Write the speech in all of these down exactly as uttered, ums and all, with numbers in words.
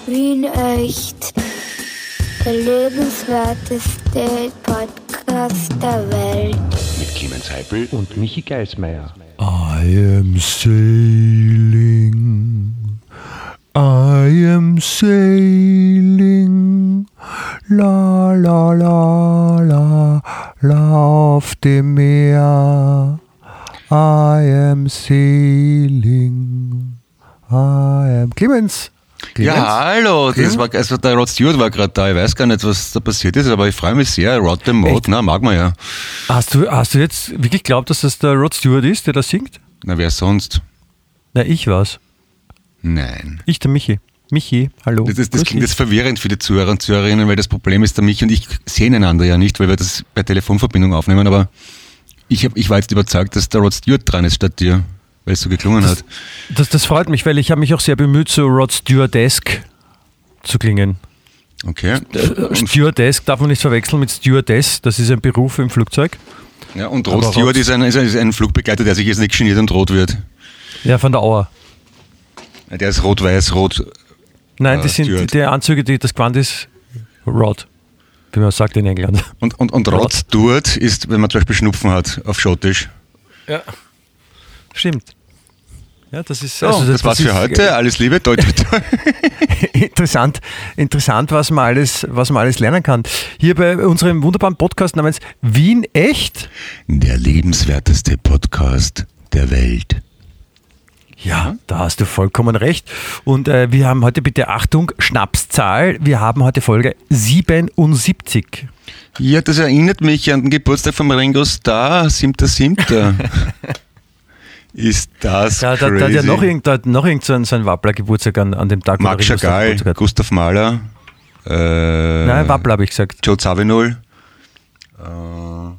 Wien echt. Der lebenswerteste Podcast der Welt. Mit Clemens Heipel und Michi Geismeier. I am sailing, I am sailing, la la la la, la auf dem Meer. I am sailing, I am... Clemens! Clemens? Ja, hallo, das war, also der Rod Stewart war gerade da, ich weiß gar nicht, was da passiert ist, aber ich freue mich sehr, Rod the Mod, na, mag man ja. Hast du, hast du jetzt wirklich geglaubt, dass das der Rod Stewart ist, der da singt? Na, wer sonst? Na, ich war's. Nein. Ich, der Michi. Michi, hallo. Das, das, das klingt jetzt verwirrend für die Zuhörer und Zuhörerinnen, weil das Problem ist, der Michi und ich sehen einander ja nicht, weil wir das bei Telefonverbindung aufnehmen, aber ich, hab, ich war jetzt überzeugt, dass der Rod Stewart dran ist statt dir, weil es so geklungen das, hat. Das, das freut mich, weil ich habe mich auch sehr bemüht, so Rod Stewart-esque zu klingen. Okay. Äh, Stewardess darf man nicht verwechseln mit Stewardess, das ist ein Beruf im Flugzeug. Ja, und Rod Aber Stewart ist ein, ist, ein, ist ein Flugbegleiter, der sich jetzt nicht geniert und rot wird. Ja, von der Auer. Der ist rot-weiß-rot. Nein, äh, das sind Stewart. die Anzüge, die das Gewand ist Rod, wie man sagt in England. Und, und, und Rod Stewart ist, wenn man zum Beispiel Schnupfen hat, auf Schottisch. Ja, stimmt. Ja, das ist... So, also das, das war's für heute. Alles Liebe. Toi, toi, toi. interessant, interessant, was man alles, was man alles lernen kann. Hier bei unserem wunderbaren Podcast namens Wien echt. Der lebenswerteste Podcast der Welt. Ja, da hast du vollkommen recht. Und äh, wir haben heute bitte Achtung, Schnapszahl. Wir haben heute Folge siebenundsiebzig. Ja, das erinnert mich an den Geburtstag von Ringo Starr, siebter siebter Ist das ja, da, crazy? Da hat ja noch irgendein noch irgend so ein, so ein Wappler-Geburtstag an, an dem Tag. Max Chagall, Gustav Mahler. Äh, Nein, Wappler habe ich gesagt. Joe Zawinul. Äh,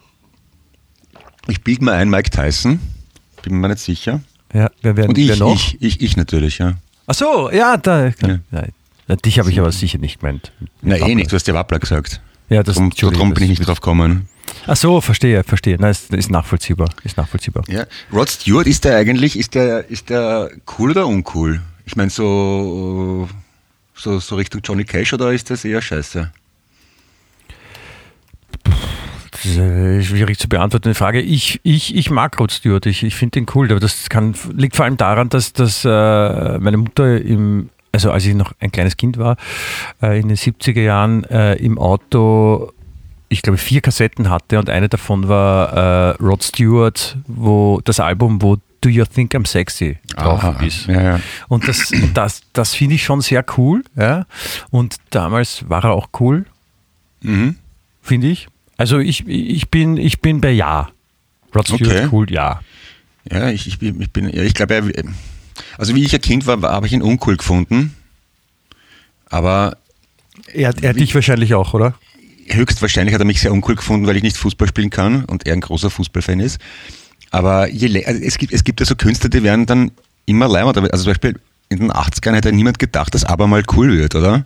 ich bilde mir ein, Mike Tyson. Bin mir nicht sicher. Ja, wer, wer, Und ich, wer noch? ich, ich, ich natürlich, ja. Ach so, ja, da. Ja. Nein, dich habe ich aber sicher nicht gemeint. Na Wappler. eh nicht, du hast ja Wappler gesagt. Ja, das, Drum, so drum bin ich nicht drauf gekommen. Ach so, verstehe, verstehe. Nein, ist, ist nachvollziehbar. Ist nachvollziehbar. Ja. Rod Stewart, ist der eigentlich, ist der, ist der cool oder uncool? Ich meine, so, so, so Richtung Johnny Cash oder ist das eher scheiße? Das ist eine schwierig zu beantwortende Frage. Ich, ich, ich mag Rod Stewart, ich, ich finde den cool, aber das kann, liegt vor allem daran, dass, dass äh, meine Mutter im, also als ich noch ein kleines Kind war, äh, in den siebziger Jahren äh, im Auto, ich glaube, vier Kassetten hatte und eine davon war äh, Rod Stewart, wo das Album, wo Do You Think I'm Sexy drauf Aha, ist. ja, ja. Und das, das, das finde ich schon sehr cool. Ja? Und damals war er auch cool, Mhm. finde ich. Also ich, ich, bin, ich bin bei Ja. Rod Stewart Okay. cool, ja. Ja, ich, ich bin, ich bin, ja, ich glaube, er- also wie ich ein Kind war, war habe ich ihn uncool gefunden. Aber Er, er dich wahrscheinlich auch, oder? höchstwahrscheinlich hat er mich sehr uncool gefunden, weil ich nicht Fußball spielen kann und er ein großer Fußballfan ist. Aber je, lä- also es gibt, es gibt ja so Künstler, die werden dann immer leimer. Also zum Beispiel in den achtzigern hätte niemand gedacht, dass aber mal cool wird, oder?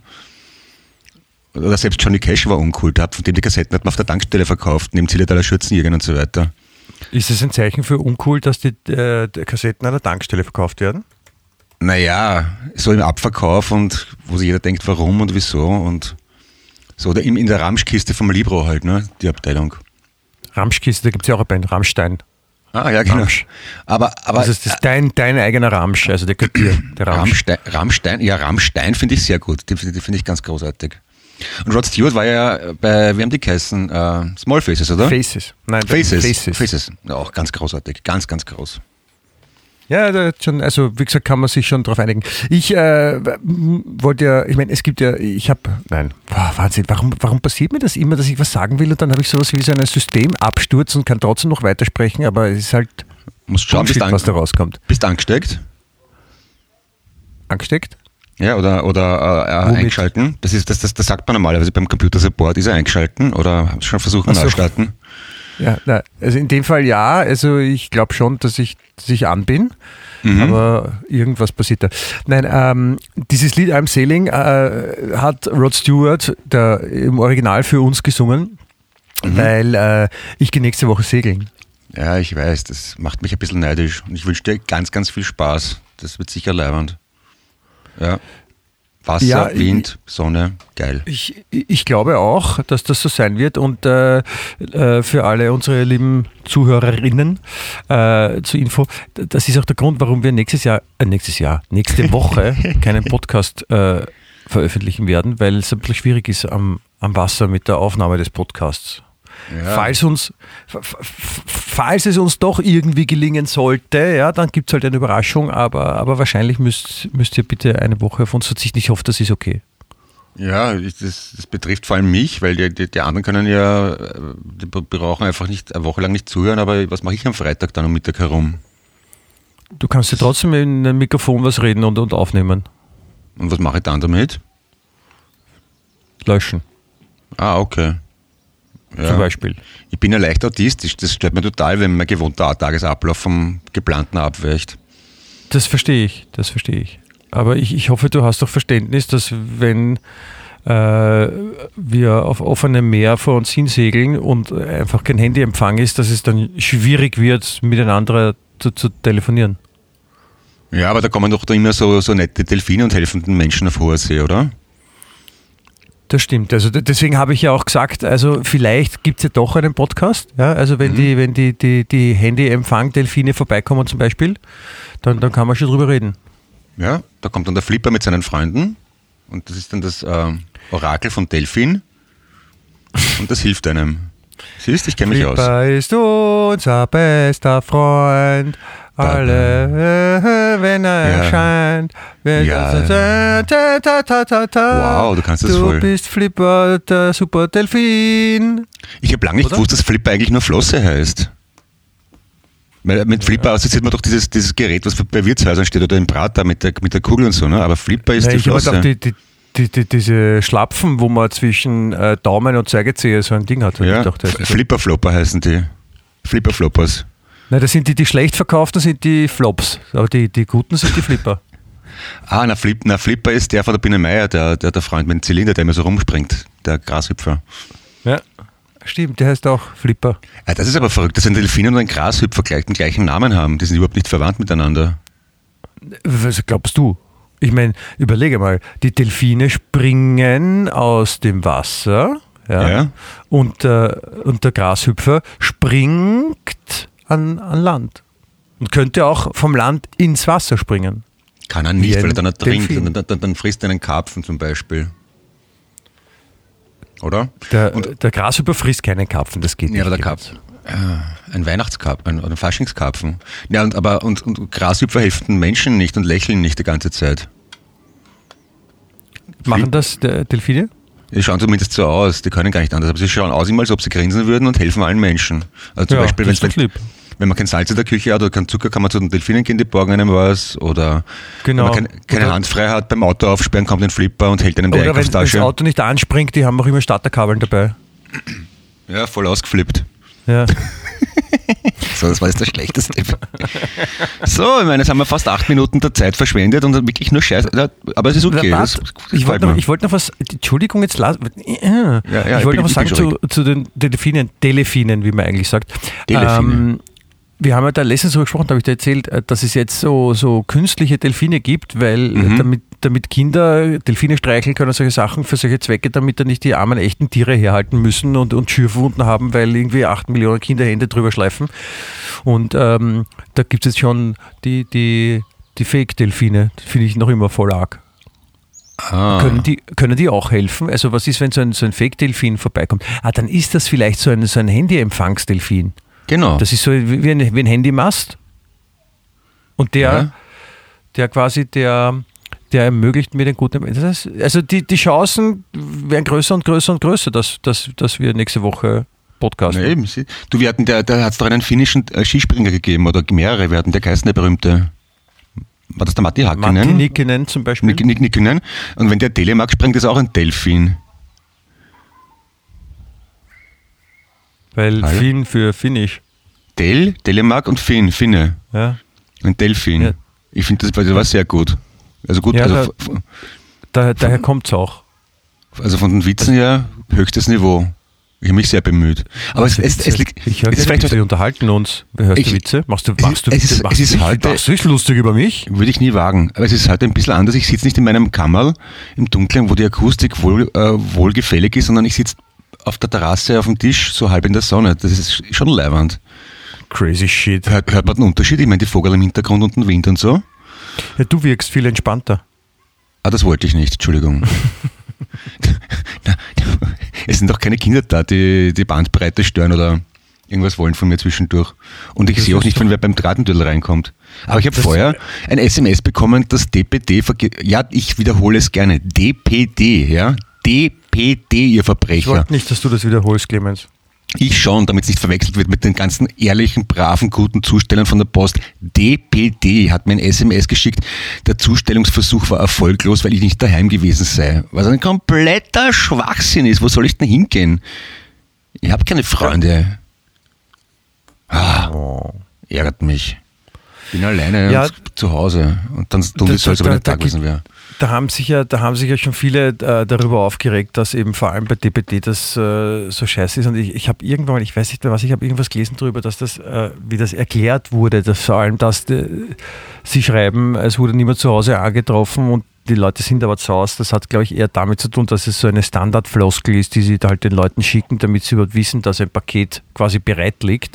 Oder selbst Johnny Cash war uncool. Der hat, von dem die Kassetten hat man auf der Tankstelle verkauft, neben Zillertaler Schürzenjägern und so weiter. Ist es ein Zeichen für uncool, dass die, äh, die Kassetten an der Tankstelle verkauft werden? Naja, so im Abverkauf und wo sich jeder denkt, warum und wieso und so. Oder in, in der Ramschkiste vom Libro halt, ne? Die Abteilung. Ramschkiste, da gibt es ja auch eine Band, Rammstein. Ah, ja, genau. Ramsch. Aber, aber Also das ist dein, dein eigener Ramsch, also der Kapier, der Ramsch. Rammstein, Rammstein, ja, Rammstein finde ich sehr gut. Die, die finde ich ganz großartig. Und Rod Stewart war ja bei, wie haben die geheißen? Äh, Small Faces, oder? Faces. Nein, Faces. Faces. Faces. Ja, auch ganz großartig. Ganz, ganz groß. Ja, da hat schon, also wie gesagt, kann man sich schon drauf einigen. Ich äh, m- wollte ja, ich meine, es gibt ja, ich habe, nein, boah, Wahnsinn, warum, warum passiert mir das immer, dass ich was sagen will und dann habe ich sowas wie so einen Systemabsturz und kann trotzdem noch weitersprechen, aber es ist halt Musst schauen, bist, Bullshit, an, was da rauskommt. bist angesteckt? Angesteckt? Ja, oder, oder äh, Womit? eingeschalten. Das, ist, das, das, das sagt man normalerweise beim Computersupport. Ist er eingeschalten oder haben Sie schon versucht, Ach so. neu starten? Ja, na, also in dem Fall ja, also ich glaube schon, dass ich, dass ich an bin, Mhm. aber irgendwas passiert da. Nein, ähm, dieses Lied I'm Sailing äh, hat Rod Stewart der, im Original für uns gesungen, Mhm. weil äh, ich gehe nächste Woche segeln. Ja, ich weiß, das macht mich ein bisschen neidisch. Und ich wünsche dir ganz, ganz viel Spaß. Das wird sicher leibend. Ja. Wasser, Ja, Wind, Sonne, geil. Ich, ich glaube auch, dass das so sein wird und äh, äh, für alle unsere lieben Zuhörerinnen äh, zur Info, das ist auch der Grund, warum wir nächstes Jahr, äh, nächstes Jahr, nächste Woche keinen Podcast äh, veröffentlichen werden, weil es ein bisschen schwierig ist am, am Wasser mit der Aufnahme des Podcasts. Ja. Falls, uns, f- f- falls es uns doch irgendwie gelingen sollte, ja, dann gibt es halt eine Überraschung, aber, aber wahrscheinlich müsst, müsst ihr bitte eine Woche auf uns verzichten. Ich hoffe, das ist okay. Ja, ich- das, das betrifft vor allem mich, weil die, die, die anderen können ja, äh, die brauchen einfach nicht eine Woche lang nicht zuhören, aber was mache ich am Freitag dann um Mittag herum? Du kannst dir trotzdem in ein Mikrofon was reden und, und aufnehmen. Und was mache ich dann damit? Löschen, Ah, okay. Ja. zum Beispiel. Ich bin ja leicht autistisch, das stört mir total, wenn mein gewohnter Tagesablauf vom geplanten abweicht. Das verstehe ich, das verstehe ich. Aber ich, ich hoffe, du hast doch Verständnis, dass wenn äh, wir auf offenem Meer vor uns hinsegeln und einfach kein Handyempfang ist, dass es dann schwierig wird, miteinander zu, zu telefonieren. Ja, aber da kommen doch da immer so, so nette Delfine und helfen den Menschen auf hoher See, oder? Das stimmt. Also d- deswegen habe ich ja auch gesagt, also vielleicht gibt es ja doch einen Podcast. Ja? Also wenn Mhm. die, wenn die, die, die Handy-Empfang-Delfine vorbeikommen zum Beispiel, dann, dann kann man schon drüber reden. Ja, da kommt dann der Flipper mit seinen Freunden und das ist dann das äh, Orakel von Delfin und das hilft einem. Siehst, ich kenne mich aus. Flipper ist unser bester Freund. Alle, äh, wenn er Ja. erscheint. Wenn Ja. ta, ta, ta, ta, ta, ta. Wow, du kannst das Du voll. bist Flipper, der super Delfin. Ich habe lange nicht Oder? gewusst, dass Flipper eigentlich nur Flosse heißt. Weil mit Flipper assoziiert man doch dieses, dieses Gerät, was bei Wirtshäusern steht oder im Prater mit der, mit der Kugel und so, ne? Aber Flipper ist Ja, die ich habe Flosse. gedacht, die, die, die, die, diese Schlapfen, wo man zwischen äh, Daumen und Zeigezehe so ein Ding hat. hab ja, ich gedacht, das ist so. Flipper-Flopper heißen die. Flipper-Floppers. Nein, das sind die, die schlecht verkauften, sind die Flops. Aber die, die guten sind die Flipper. Ah, na, Flip, na Flipper ist der von der Biene Meier, der, der, der Freund mit dem Zylinder, der immer so rumspringt, der Grashüpfer. Ja. Stimmt, der heißt auch Flipper. Ah, das ist aber verrückt, dass ein Delfin und ein Grashüpfer gleich den gleichen Namen haben. Die sind überhaupt nicht verwandt miteinander. Was glaubst du? Ich meine, überlege mal, die Delfine springen aus dem Wasser, ja, Ja. Und, äh, und der Grashüpfer springt an, an Land und könnte auch vom Land ins Wasser springen. Kann er Wie nicht, ein weil er dann nicht trinkt. Delfin. Dann, dann, dann frisst er einen Karpfen zum Beispiel. Oder? Der, Und- der Grashüpfer frisst keinen Karpfen, das geht Ja, nicht. aber der Karpfen. Ja, ein Weihnachtskarpfen ein, oder ein Faschingskarpfen. Ja, und, aber, und, und Grashüpfer helfen den Menschen nicht und lächeln nicht die ganze Zeit. Machen das der Delfine? Die schauen zumindest so aus, die können gar nicht anders, aber sie schauen aus immer, als ob sie grinsen würden und helfen allen Menschen. Also zum Ja, Beispiel, das ist wenn's- doch lieb. wenn man kein Salz in der Küche hat oder keinen Zucker, kann man zu den Delfinen gehen, die borgen einem was. Oder Genau. wenn man kein, keine Oder- Hand frei hat, beim Auto aufsperren, kommt ein Flipper und hält einem die Oder wenn das Einkaufstasche. Auto nicht anspringt, die haben auch immer Starterkabeln dabei. Ja, voll ausgeflippt. Ja. So, das war jetzt der schlechteste. So, ich meine, jetzt haben wir fast acht Minuten der Zeit verschwendet und wirklich nur Scheiße. Aber es ist okay. Das, Warte, das ich gefällt wollte noch, mir. ich wollte noch was, Entschuldigung, jetzt las, ja, ich ich wollte bin- noch was ich bin sagen schon zu, zu den Delfinen, Delfinen, wie man eigentlich sagt. Delfine. Ähm, wir haben ja da letztens so gesprochen, da habe ich dir erzählt, äh, dass es jetzt so, so künstliche Delfine gibt, weil Mhm. äh, damit, damit Kinder Delfine streicheln können, solche Sachen für solche Zwecke, damit da nicht die armen echten Tiere herhalten müssen und, und Schürfwunden haben, weil irgendwie acht Millionen Kinder Hände drüber schleifen. Und ähm, da gibt es jetzt schon die, die, die Fake-Delfine, das finde ich noch immer voll arg. Ah. Können die, können die auch helfen? Also was ist, wenn so ein, so ein Fake-Delfin vorbeikommt? Ah, dann ist das vielleicht so ein, so ein Handy-Empfangsdelfin. Genau. Das ist so wie ein, wie ein Handymast. Und der, Ja. der quasi, der, der ermöglicht mir den guten... Das heißt, also die, die Chancen werden größer und größer und größer, dass, dass, dass wir nächste Woche podcasten. Na eben, sie- du, wir hatten, der, der hat es doch einen finnischen äh, Skispringer gegeben oder mehrere, wir hatten der geheißen, der berühmte, war das der Matti Hakkinen? Matti Nikkinen zum Beispiel. Nick, Nick, Nikkinen. Und wenn der Telemark springt, ist auch ein Delfin. Weil Hallo? Finn für Finnisch. Del, Telemark und Finn, Finne. Ja. Ein Delfin. Ja. Ich finde, das, war- das war sehr gut. Also gut, Ja, also, da- f- Da, daher kommt es auch. also von den Witzen her höchstes Niveau. Ich habe mich sehr bemüht. Aber es, es, es liegt. Ich höre es ist vielleicht Witze, wir unterhalten uns. Hörst Ich- du Witze? Machst du, machst du es Witze? ist- Machst es ist du- heute- machst du dich lustig über mich? Würde ich nie wagen. Aber es ist heute ein bisschen anders. Ich sitze nicht in meinem Kammerl im Dunkeln, wo die Akustik wohl, äh, wohlgefällig ist, sondern ich sitze auf der Terrasse auf dem Tisch, so halb in der Sonne. Das ist schon leiwand. Crazy shit. Hört, hört man den Unterschied? Ich meine, die Vogel im Hintergrund und den Wind und so. Ja, du wirkst viel entspannter. Ah, das wollte ich nicht, Entschuldigung. Na, es sind doch keine Kinder da, die die Bandbreite stören oder irgendwas wollen von mir zwischendurch. Und ich Das sehe auch ist nicht, doch- wenn wer beim Drahtentödel reinkommt. Aber ich habe Das- vorher ein S M S bekommen, dass D P D, verge- ja, ich wiederhole es gerne, D P D, ja, D P D, ihr Ich Verbrecher. wollte nicht, dass du das wiederholst, Clemens. Ich schon, damit es nicht verwechselt wird mit den ganzen ehrlichen, braven, guten Zustellern von der Post. D P D hat mir ein S M S geschickt. Der Zustellungsversuch war erfolglos, weil ich nicht daheim gewesen sei. Was ein kompletter Schwachsinn ist. Wo soll ich denn hingehen? Ich habe keine Freunde. Ah, Oh. ärgert mich. Bin alleine Ja, und zu Hause. Und dann tun die Da- so, als ob da- ich nicht da da gewesen wäre. Da haben sich ja, da haben sich ja schon viele äh, darüber aufgeregt, dass eben vor allem bei D P D das äh, so scheiße ist. Und ich, ich habe irgendwann, ich weiß nicht mehr was, ich habe irgendwas gelesen darüber, dass das, äh, wie das erklärt wurde, dass vor allem, dass die, sie schreiben, es wurde niemand zu Hause angetroffen und die Leute sind aber zu Hause. Das hat, glaube ich, eher damit zu tun, dass es so eine Standardfloskel ist, die sie da halt den Leuten schicken, damit sie überhaupt wissen, dass ein Paket quasi bereit liegt.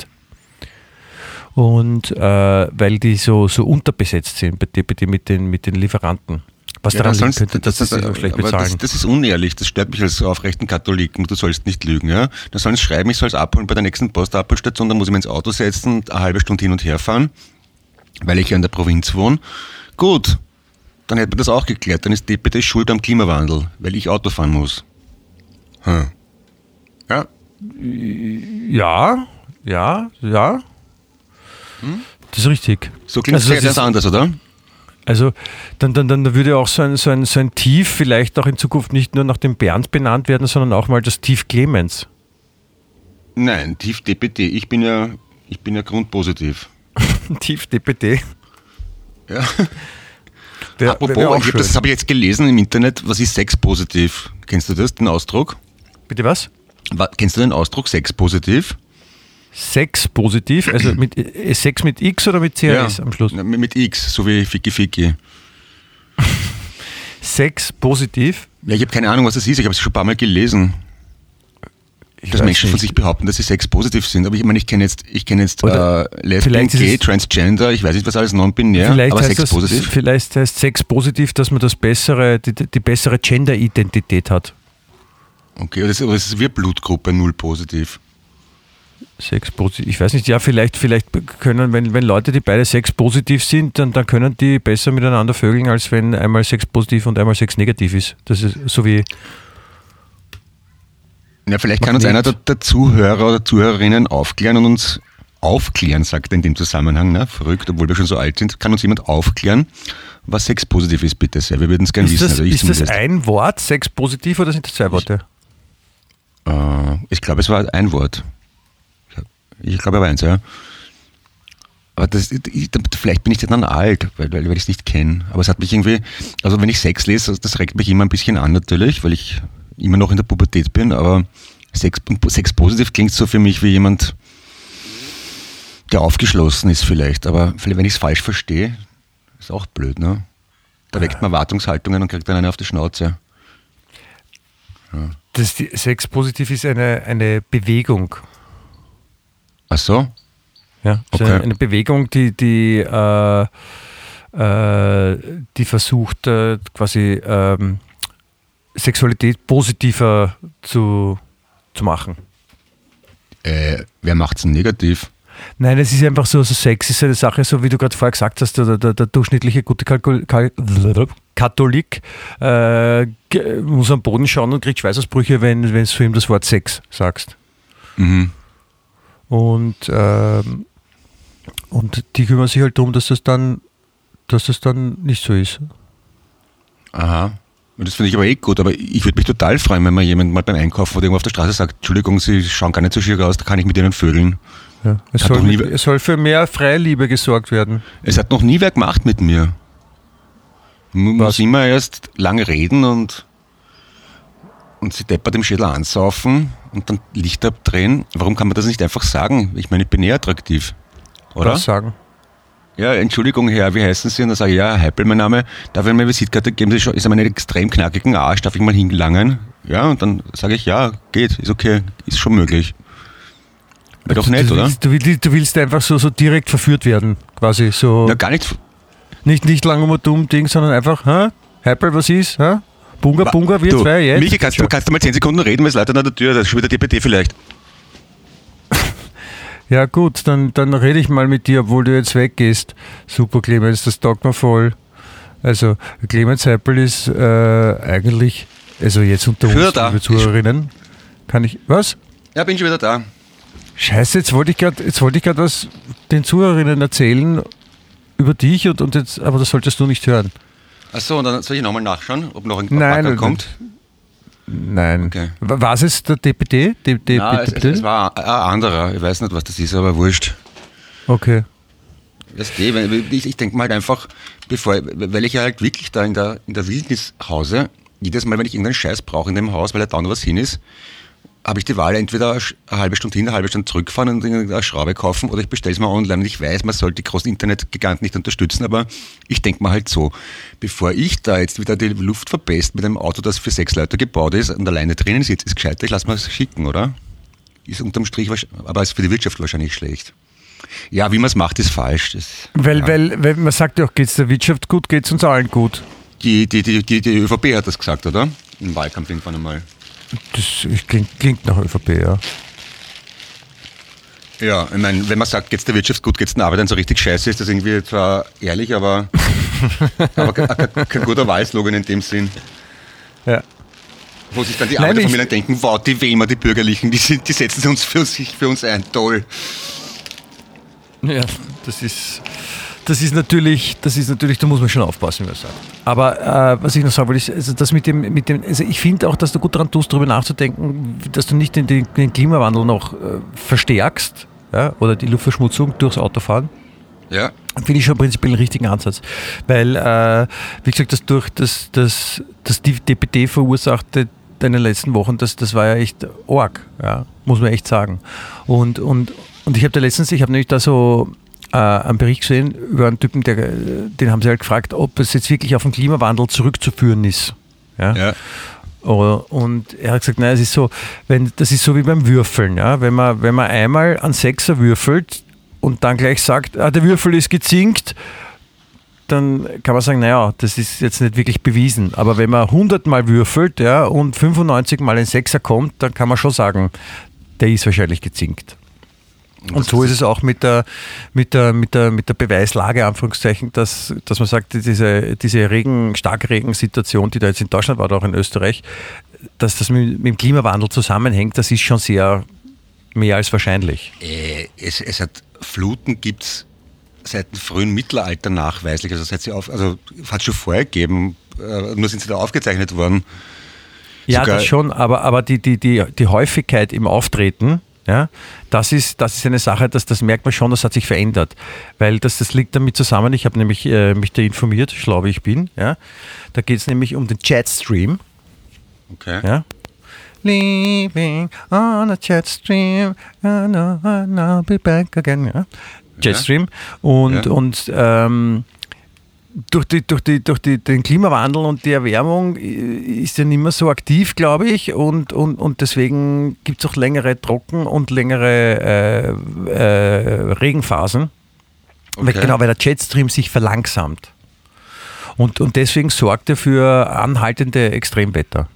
Und äh, weil die so, so unterbesetzt sind bei D P D mit den, mit den Lieferanten. Was Ja, daran dann liegen sollst- könnte, dass sie sich so schlecht aber bezahlen. das, das ist unehrlich, das stört mich als aufrechten Katholiken, du sollst nicht lügen. Ja? Da sollen sie schreiben, ich soll es abholen bei der nächsten Postabholstation, dann muss ich mich ins Auto setzen und eine halbe Stunde hin und her fahren, weil ich ja in der Provinz wohne. Gut, dann hätte man das auch geklärt, dann ist D P D schuld am Klimawandel, weil ich Auto fahren muss. Hm. Ja, Ja, ja, ja. Das ist richtig. so klingt Also es das ganz ist- anders, oder? Also dann, dann, dann würde auch so ein, so, ein, so ein Tief vielleicht auch in Zukunft nicht nur nach dem Bernd benannt werden, sondern auch mal das Tief Clemens. Nein, tief D P D, ich bin ja, ich bin ja grundpositiv. Tief D P D. Ja. Der, Apropos, wäre auch ich hab, schön. das habe ich jetzt gelesen im Internet, was ist sexpositiv? Kennst du das, den Ausdruck? Bitte was? Wa- Kennst du den Ausdruck sexpositiv? Sex positiv, also mit äh, Sex mit X oder mit C H S am Schluss? Na, mit X, so wie Ficky Ficky. Sex positiv. Ja, ich habe keine Ahnung, was das ist, ich habe es schon ein paar Mal gelesen, Ich dass weiß Menschen von nicht. sich behaupten, dass sie sexpositiv sind. Aber ich meine, ich kenne jetzt, ich kenne jetzt Oder äh, Lesbian, vielleicht ist Gay, es- Transgender, ich weiß nicht, was alles non-binär, Vielleicht, aber heißt das, sexpositiv. vielleicht heißt Sex positiv, dass man das bessere, die, die bessere Gender-Identität hat. Okay, das, aber das ist wie Blutgruppe null positiv. Sex positiv. Ich weiß nicht, ja, vielleicht, vielleicht können, wenn, wenn Leute, die beide Sex positiv sind, dann, dann können die besser miteinander vögeln, als wenn einmal Sex positiv und einmal Sex negativ ist. Das ist so wie. Ja, vielleicht kann Macht uns einer der, nichts. der Zuhörer oder Zuhörerinnen aufklären und uns aufklären, sagt er in dem Zusammenhang, ne? Verrückt, obwohl wir schon so alt sind, kann uns jemand aufklären, was sexpositiv ist, bitte sehr. Wir würden es gerne Ist wissen. das, also ich ist das zumindest. ein Wort, Sex positiv, oder sind das zwei Worte? Äh, ich glaube, es war ein Wort. Ich glaube, er war eins, ja. Aber das, ich, vielleicht bin ich dann alt, weil, weil, weil ich es nicht kenne. Aber es hat mich irgendwie, also wenn ich Sex lese, das regt mich immer ein bisschen an natürlich, weil ich immer noch in der Pubertät bin, aber Sex, Sex positiv klingt so für mich wie jemand, der aufgeschlossen ist vielleicht. Aber vielleicht, wenn ich es falsch verstehe, ist auch blöd, ne? Da weckt man Erwartungshaltungen und kriegt dann eine auf die Schnauze. Das, die, Sex positiv ist eine, eine Bewegung. Ach so? Ja, also Okay. eine, eine Bewegung, die, die, äh, äh, die versucht, äh, quasi ähm, Sexualität positiver zu, zu machen. Äh, wer macht's denn negativ? Nein, es ist einfach so, so Sex ist eine Sache, so wie du gerade vorher gesagt hast, der, der, der durchschnittliche gute Kalkul Kal Katholik äh, ge- muss am Boden schauen und kriegt Schweißausbrüche, wenn, wenn du ihm das Wort Sex sagst. Mhm. Und, ähm, und die kümmern sich halt darum, dass das dann, dass das dann nicht so ist. Aha. Und das finde ich aber eh gut, aber ich würde mich total freuen, wenn mir jemand mal beim Einkaufen oder irgendwo auf der Straße sagt, Entschuldigung, Sie schauen gar nicht so schick aus, da kann ich mit Ihnen vögeln. Ja. Es, Hat soll, doch nie- es soll für mehr Freiliebe gesorgt werden. Es hat noch nie wer gemacht mit mir. Man Was? muss immer erst lange reden und, und sie deppert im Schädel ansaufen und dann Licht abdrehen. Warum kann man das nicht einfach sagen? Ich meine, ich bin eher attraktiv, oder? Was sagen? Ja, Entschuldigung, Herr, wie heißen Sie? Und dann sage ich, ja, Herr Heipel, mein Name. Darf ich mir eine Visitkarte geben? Sie ist aber einen extrem knackigen Arsch. Darf ich mal hingelangen? Ja, und dann sage ich, ja, geht, ist okay, ist schon möglich. Wäre doch nett, du oder? Willst, du, willst, du willst einfach so, so direkt verführt werden, quasi so. Ja, gar nicht. Nicht, nicht lang um ein dumm Ding, sondern einfach, hä? Heipel, was ist? Hä? Bunga, Bunga, wir du, zwei, jetzt? Michi, kannst du, kannst du mal zehn Sekunden reden, weil es Leute an der Tür, das ist schon wieder D P T vielleicht. Ja gut, dann, dann rede ich mal mit dir, obwohl du jetzt weggehst. Super, Clemens, das taugt mir voll. Also, Clemens Heipel ist äh, eigentlich, also jetzt unter uns, liebe Zuhörerinnen, kann ich, was? Ja, bin schon wieder da. Scheiße, jetzt wollte ich gerade jetzt wollte ich gerade was den Zuhörerinnen erzählen über dich und, und jetzt, aber das solltest du nicht hören. Achso, und dann soll ich nochmal nachschauen, ob noch ein Nein, Backer kommt? Nein. Okay. War es jetzt der D P T? D- D- Nein, es, D P T? es war ein anderer. Ich weiß nicht, was das ist, aber wurscht. Okay. Weißt du, weil ich, ich denke mal halt einfach, bevor, weil ich ja halt wirklich da in der, in der Wildnis hause, jedes Mal, wenn ich irgendeinen Scheiß brauche in dem Haus, weil da dauernd was hin ist, habe ich die Wahl, entweder eine halbe Stunde hin, eine halbe Stunde zurückfahren und eine Schraube kaufen oder ich bestelle es mal online. Und ich weiß, man sollte die großen Internetgiganten nicht unterstützen, aber ich denke mal halt so, bevor ich da jetzt wieder die Luft verpest mit einem Auto, das für sechs Leute gebaut ist und alleine drinnen sitzt, ist gescheiter, ich lasse mal es schicken, oder? Ist unterm Strich, aber ist für die Wirtschaft wahrscheinlich schlecht. Ja, wie man es macht, ist falsch. Das, Weil, ja. weil, weil man sagt ja auch, geht es der Wirtschaft gut, geht es uns allen gut. Die, die, die, die, die ÖVP hat das gesagt, oder? Im Wahlkampf irgendwann einmal. Das klingt, klingt nach ÖVP, ja. Ja, ich meine, wenn man sagt, geht's der Wirtschaft gut, geht's den Arbeitern so richtig scheiße, ist das irgendwie zwar ehrlich, aber, aber kein, kein guter Wahlslogan in dem Sinn. Ja. Wo sich dann die Nein, Arbeiterfamilien ich- denken, wow, die wählen wir, die Bürgerlichen, die, sind, die setzen uns für, sich für uns ein, toll. Ja, das ist, das ist natürlich, das ist natürlich, da muss man schon aufpassen, wie man sagt. Aber äh, was ich noch sagen wollte, ist, also das mit dem, mit dem, also ich finde auch, dass du gut daran tust, darüber nachzudenken, dass du nicht den, den, den Klimawandel noch äh, verstärkst, ja, oder die Luftverschmutzung durchs Autofahren. Ja, Finde ich schon prinzipiell einen richtigen Ansatz. Weil, äh, wie gesagt, das durch das, das, das D P T verursachte in den letzten Wochen, das, das war ja echt arg, ja, muss man echt sagen. Und, und, und ich habe da letztens, ich habe nämlich da so äh, einen Bericht gesehen über einen Typen, der, den haben sie halt gefragt, ob es jetzt wirklich auf den Klimawandel zurückzuführen ist. Ja. ja. Und er hat gesagt, nein, es ist so, wenn, das ist so wie beim Würfeln. Ja? Wenn man, wenn man einmal einen Sechser würfelt und dann gleich sagt, ah, der Würfel ist gezinkt, dann kann man sagen, naja, das ist jetzt nicht wirklich bewiesen. Aber wenn man hundert Mal würfelt, ja, und fünfundneunzig Mal ein Sechser kommt, dann kann man schon sagen, der ist wahrscheinlich gezinkt. Und so ist es auch mit der, mit der, mit der, mit der Beweislage, Anführungszeichen, dass, dass man sagt, diese, diese Regen, Starkregensituation, die da jetzt in Deutschland war oder auch in Österreich, dass das mit, mit dem Klimawandel zusammenhängt, das ist schon sehr mehr als wahrscheinlich. Äh, es, es hat Fluten gibt's seit dem frühen Mittelalter nachweislich, also seit sie auf, also hat es schon vorher gegeben, äh, nur sind sie da aufgezeichnet worden. Ja, Sogar- das schon, aber, aber die, die, die, die Häufigkeit im Auftreten, ja, das ist, das ist eine Sache, das, das merkt man schon, das hat sich verändert. Weil das, das liegt damit zusammen, ich habe nämlich äh, mich da informiert, schlau wie ich bin, ja. Da geht es nämlich um den Jetstream. Okay. Ja. Leaving on a Jetstream, I know, I know, I'll be back again. Ja. Jetstream. Und, Ja. und ähm, durch, die, durch, die, durch die, den Klimawandel und die Erwärmung ist er nicht mehr so aktiv, glaube ich. Und, und, und deswegen gibt es auch längere Trocken- und längere äh, äh, Regenphasen. Weil, Okay. genau, weil der Jetstream sich verlangsamt. Und, und deswegen sorgt er für anhaltende Extremwetter.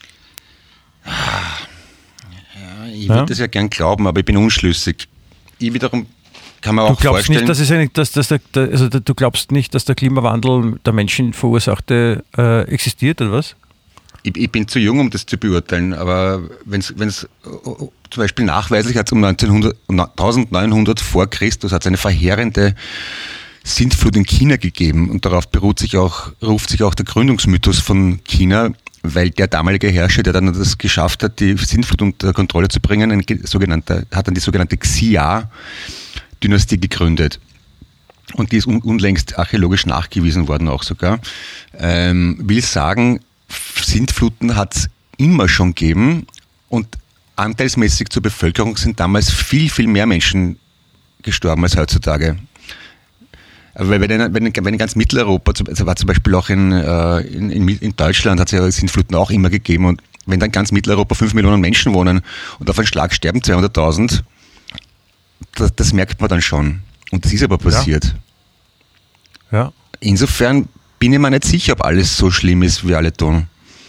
Ich Ja. würde das ja gern glauben, aber ich bin unschlüssig. Ich wiederum kann mir Du auch glaubst vorstellen, nicht, dass es eine, dass, dass der, der, also du glaubst nicht, dass der Klimawandel der Menschen verursachte äh, existiert, oder was? ich, ich bin zu jung, um das zu beurteilen, aber wenn es zum Beispiel nachweislich hat es um neunzehnhundert, neunzehnhundert vor Christus hat es eine verheerende Sintflut in China gegeben und darauf beruht sich auch, ruft sich auch der Gründungsmythos von China, weil der damalige Herrscher, der dann das geschafft hat, die Sintflut unter Kontrolle zu bringen, ein sogenannter, hat dann die sogenannte Xia-Dynastie gegründet. Und die ist un unlängst archäologisch nachgewiesen worden auch sogar. Ähm, will sagen, Sintfluten hat es immer schon gegeben und anteilsmäßig zur Bevölkerung sind damals viel, viel mehr Menschen gestorben als heutzutage. Weil wenn, wenn, wenn in ganz Mitteleuropa, also war zum Beispiel auch in, in, in Deutschland, hat es ja Sintfluten auch immer gegeben, und wenn dann ganz Mitteleuropa fünf Millionen Menschen wohnen und auf einen Schlag sterben zweihunderttausend, das, das merkt man dann schon. Und das ist aber passiert. Ja. Ja. Insofern bin ich mir nicht sicher, ob alles so schlimm ist, wie alle tun.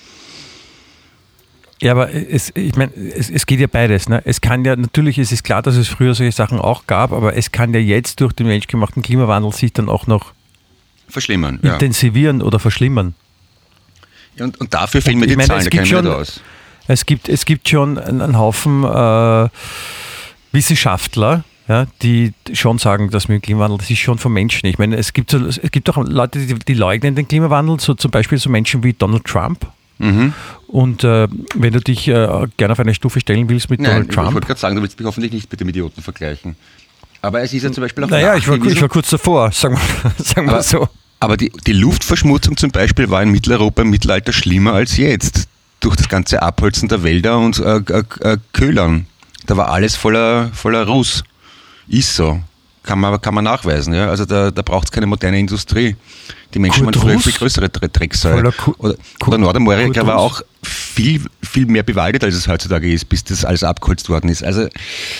Ja, aber es, ich meine, es, es geht ja beides. Ne? Es kann ja, natürlich ist es klar, dass es früher solche Sachen auch gab, aber es kann ja jetzt durch den menschgemachten Klimawandel sich dann auch noch verschlimmern, intensivieren ja. oder verschlimmern. Ja, und, und dafür fehlen mir die meine, Zahlen, da kennen wir nicht aus. Es gibt, es gibt schon einen Haufen äh, Wissenschaftler, ja, die schon sagen, dass mit dem Klimawandel, das ist schon von Menschen. Ich meine, es gibt, so, es gibt auch Leute, die, die leugnen den Klimawandel, so zum Beispiel so Menschen wie Donald Trump. Mhm. Und äh, wenn du dich äh, gerne auf eine Stufe stellen willst mit Nein, Donald Trump. Ich wollte gerade sagen, du willst mich hoffentlich nicht mit dem Idioten vergleichen. Aber es ist ja zum Beispiel auch. Naja, ich war, ich war kurz davor, sagen wir, sagen wir aber, so. Aber die, die Luftverschmutzung zum Beispiel war in Mitteleuropa im Mittelalter schlimmer als jetzt. Durch das ganze Abholzen der Wälder und äh, äh, Köhlern. Da war alles voller, voller Ruß. Ist so. Kann man, kann man nachweisen. Ja? Also da, da braucht es keine moderne Industrie. Die Menschen waren früher viel größere Drecksäue. Oder, oder Nordamerika war auch viel, viel mehr bewaldet, als es heutzutage ist, bis das alles abgeholzt worden ist. Also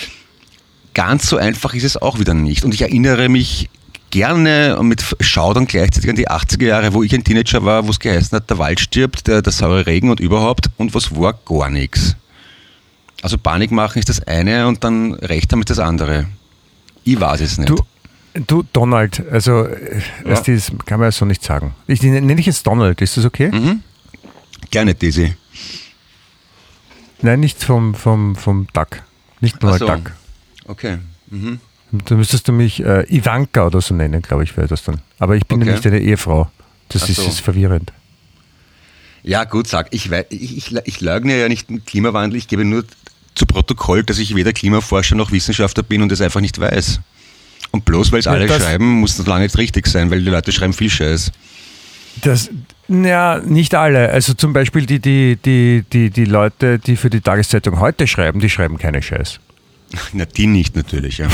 ganz so einfach ist es auch wieder nicht. Und ich erinnere mich gerne und mit Schaudern gleichzeitig an die achtziger Jahre, wo ich ein Teenager war, wo es geheißen hat, der Wald stirbt, der, der saure Regen und überhaupt. Und was war? Gar nichts. Also Panik machen ist das eine und dann Recht haben ist das andere. Ich weiß es nicht. Du, du Donald, also ja. das kann man ja so nicht sagen. Ich nenne dich jetzt Donald, ist das okay? Mhm. Gerne, Daisy. Nein, nicht vom, vom, vom Duck. Nicht Donald so. Duck. Okay. Mhm. Da müsstest du mich äh, Ivanka oder so nennen, glaube ich, wäre das dann. Aber ich bin okay. ja nicht deine Ehefrau. Das ist, so. ist verwirrend. Ja, gut, sag. Ich, ich, ich, ich leugne ja nicht den Klimawandel, ich gebe nur zu Protokoll, dass ich weder Klimaforscher noch Wissenschaftler bin und es einfach nicht weiß. Und bloß weil es ja, alle schreiben, muss das lange nicht richtig sein, weil die Leute schreiben viel Scheiß. Das, ja, nicht alle. Also zum Beispiel die, die, die, die, die Leute, die für die Tageszeitung heute schreiben, die schreiben keine Scheiß. Na, die nicht natürlich, ja.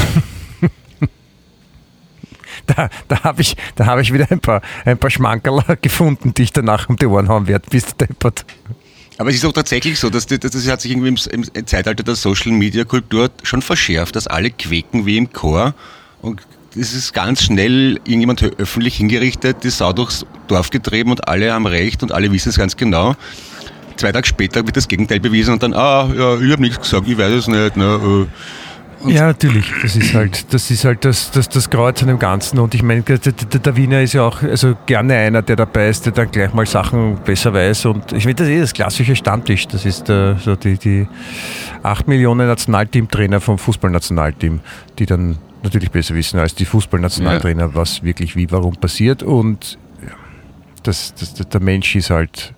Da, da habe ich, da hab ich wieder ein paar, ein paar Schmankerler gefunden, die ich danach um die Ohren hauen werde, bis der deppert. Aber es ist auch tatsächlich so, dass das, das hat sich irgendwie im, im Zeitalter der Social-Media-Kultur schon verschärft, dass alle quäken wie im Chor und es ist ganz schnell irgendjemand öffentlich hingerichtet, die Sau durchs Dorf getrieben und alle haben recht und alle wissen es ganz genau. Zwei Tage später wird das Gegenteil bewiesen und dann, ah, ja, ich habe nichts gesagt, ich weiß es nicht. Ne, äh. Ja, natürlich. Das ist halt das, ist halt das, das, das Kreuz an dem Ganzen. Und ich meine, der, der, der Wiener ist ja auch also gerne einer, der dabei ist, der dann gleich mal Sachen besser weiß. Und ich meine, das ist das klassische Stammtisch. Das ist äh, so die, die acht Millionen Nationalteamtrainer vom Fußballnationalteam, die dann natürlich besser wissen als die Fußballnationaltrainer, ja. was wirklich wie, warum passiert. Und ja, das, das, der Mensch ist halt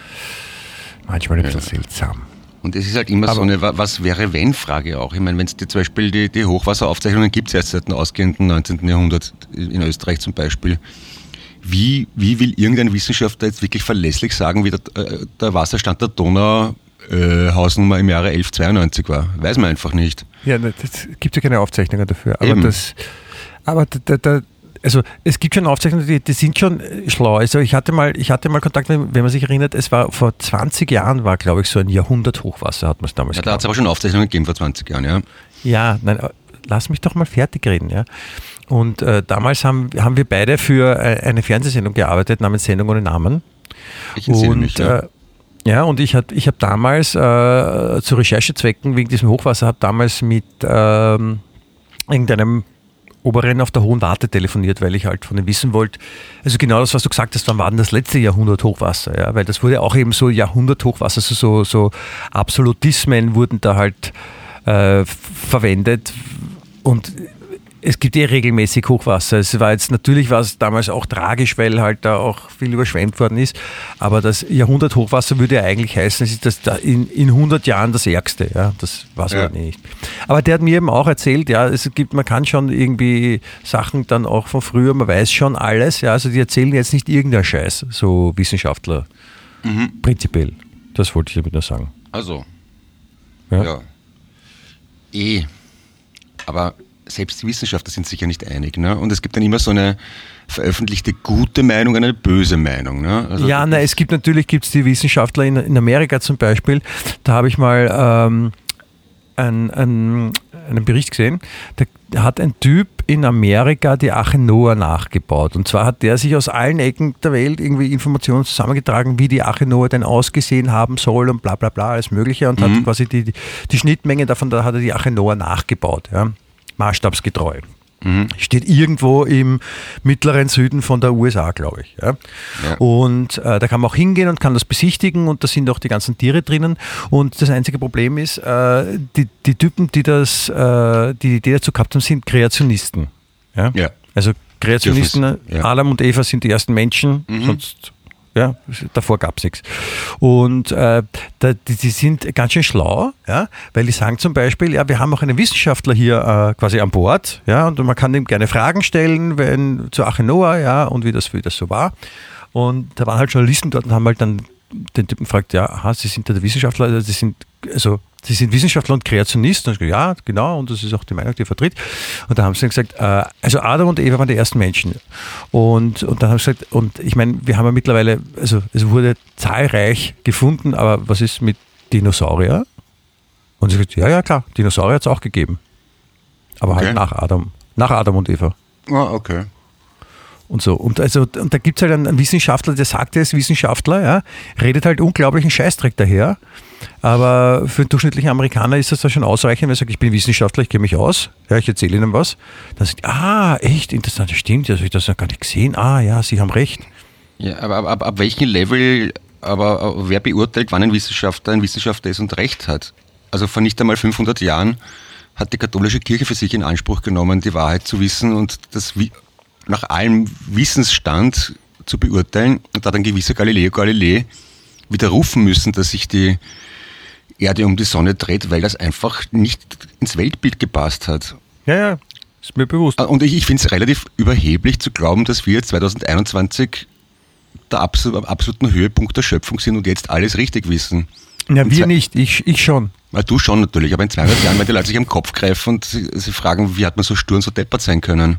manchmal ein bisschen ja. seltsam. Und es ist halt immer aber so eine Was-wäre-wenn-Frage auch. Ich meine, wenn es zum Beispiel die, die Hochwasseraufzeichnungen gibt, es erst seit dem ausgehenden neunzehnten Jahrhundert, in Österreich zum Beispiel. Wie, wie will irgendein Wissenschaftler jetzt wirklich verlässlich sagen, wie der, der Wasserstand der Donau äh, Hausnummer im Jahre elfhundertzweiundneunzig war? Weiß man einfach nicht. Ja, es gibt ja keine Aufzeichnungen dafür. Aber, das, aber da, da, also es gibt schon Aufzeichnungen, die, die sind schon schlau. Also ich hatte mal, ich hatte mal Kontakt, wenn man sich erinnert, es war vor zwanzig Jahren, war glaube ich so ein Jahrhundert-Hochwasser, hat man es damals Ja, da hat es aber schon Aufzeichnungen gegeben vor zwanzig Jahren, ja. Ja, nein, lass mich doch mal fertig reden, ja. Und äh, damals haben, haben wir beide für äh, eine Fernsehsendung gearbeitet, namens Sendung ohne Namen. Ich entsinne mich, ja. Äh, ja, und ich habe ich hab damals äh, zu Recherchezwecken wegen diesem Hochwasser, habe damals mit ähm, irgendeinem Oberren auf der Hohen Warte telefoniert, weil ich halt von ihm wissen wollte, also genau das, was du gesagt hast, wann war denn das letzte Jahrhundert-Hochwasser? Ja? Weil das wurde auch eben so Jahrhundert-Hochwasser, also so, so Absolutismen wurden da halt äh, verwendet und es gibt eh regelmäßig Hochwasser. Es war jetzt, natürlich war es damals auch tragisch, weil halt da auch viel überschwemmt worden ist, aber das Jahrhundert-Hochwasser würde ja eigentlich heißen, es ist das da in, in hundert Jahren das Ärgste. Ja, das war es ja. aber nicht. Aber der hat mir eben auch erzählt, ja, es gibt, man kann schon irgendwie Sachen dann auch von früher, man weiß schon alles, ja, also die erzählen jetzt nicht irgendeinen Scheiß, so Wissenschaftler, mhm. prinzipiell. Das wollte ich damit nur sagen. Also, ja. ja. Eh. Aber selbst die Wissenschaftler sind sich ja nicht einig. Ne? Und es gibt dann immer so eine veröffentlichte gute Meinung, eine böse Meinung. Ne? Also ja, na, es gibt natürlich gibt's die Wissenschaftler in, in Amerika zum Beispiel. Da habe ich mal ähm, einen, einen, einen Bericht gesehen. Da hat ein Typ in Amerika die Arche Noah nachgebaut. Und zwar hat der sich aus allen Ecken der Welt irgendwie Informationen zusammengetragen, wie die Arche Noah denn ausgesehen haben soll und bla bla bla, alles Mögliche. Und mhm. hat quasi die, die, die Schnittmenge davon, da hat er die Arche Noah nachgebaut. Ja? Maßstabsgetreu. Mhm. Steht irgendwo im mittleren Süden von der U S A, glaube ich. Ja? Ja. Und äh, da kann man auch hingehen und kann das besichtigen und da sind auch die ganzen Tiere drinnen. Und das einzige Problem ist, äh, die, die Typen, die das, äh, die Idee dazu gehabt haben, sind Kreationisten. Ja? Ja. Also Kreationisten, ja. Adam und Eva sind die ersten Menschen, mhm. sonst ja, davor gab es nichts. Und äh, die, die sind ganz schön schlau, ja, weil die sagen zum Beispiel, ja, wir haben auch einen Wissenschaftler hier äh, quasi an Bord, ja, und man kann ihm gerne Fragen stellen, wenn zu Arche Noah, ja, und wie das, wie das so war. Und da waren halt Journalisten dort und haben halt dann den Typen gefragt, ja, aha, Sie sind ja der Wissenschaftler, also Sie sind, also Sie sind Wissenschaftler und Kreationist. Und ich gesagt, ja, genau, und das ist auch die Meinung, die er vertritt. Und da haben sie dann gesagt, äh, also Adam und Eva waren die ersten Menschen. Und, und dann haben sie gesagt, und ich meine, wir haben ja mittlerweile, also es wurde zahlreich gefunden, aber was ist mit Dinosaurier? Und sie gesagt, ja, ja, klar, Dinosaurier hat es auch gegeben. Aber okay. halt nach Adam, nach Adam und Eva. Ah, okay. Und so. Und, also, und da gibt es halt einen, einen Wissenschaftler, der sagt, er ist Wissenschaftler, ja, redet halt unglaublichen Scheißdreck daher. Aber für einen durchschnittlichen Amerikaner ist das da schon ausreichend, wenn er sagt, ich bin Wissenschaftler, ich kenne mich aus, ja, ich erzähle Ihnen was. Dann sagt ah, echt, interessant, das stimmt, das habe ich das noch gar nicht gesehen. Ah, ja, Sie haben recht. Ja, aber ab, ab, ab welchem Level, aber, aber wer beurteilt, wann ein Wissenschaftler ein Wissenschaftler ist und Recht hat? Also vor nicht einmal fünfhundert Jahren hat die katholische Kirche für sich in Anspruch genommen, die Wahrheit zu wissen und das nach allem Wissensstand zu beurteilen. Und da hat ein gewisser Galileo Galilei widerrufen müssen, dass sich die Erde um die Sonne dreht, weil das einfach nicht ins Weltbild gepasst hat. Ja, ja, ist mir bewusst. Und ich, ich finde es relativ überheblich zu glauben, dass wir zwanzig einundzwanzig der absol- absoluten Höhepunkt der Schöpfung sind und jetzt alles richtig wissen. Ja, und wir zwei, nicht, ich, ich schon. Na, du schon natürlich, aber in zweihundert Jahren werden die Leute sich am Kopf greifen und sie, sie fragen, wie hat man so stur und so deppert sein können?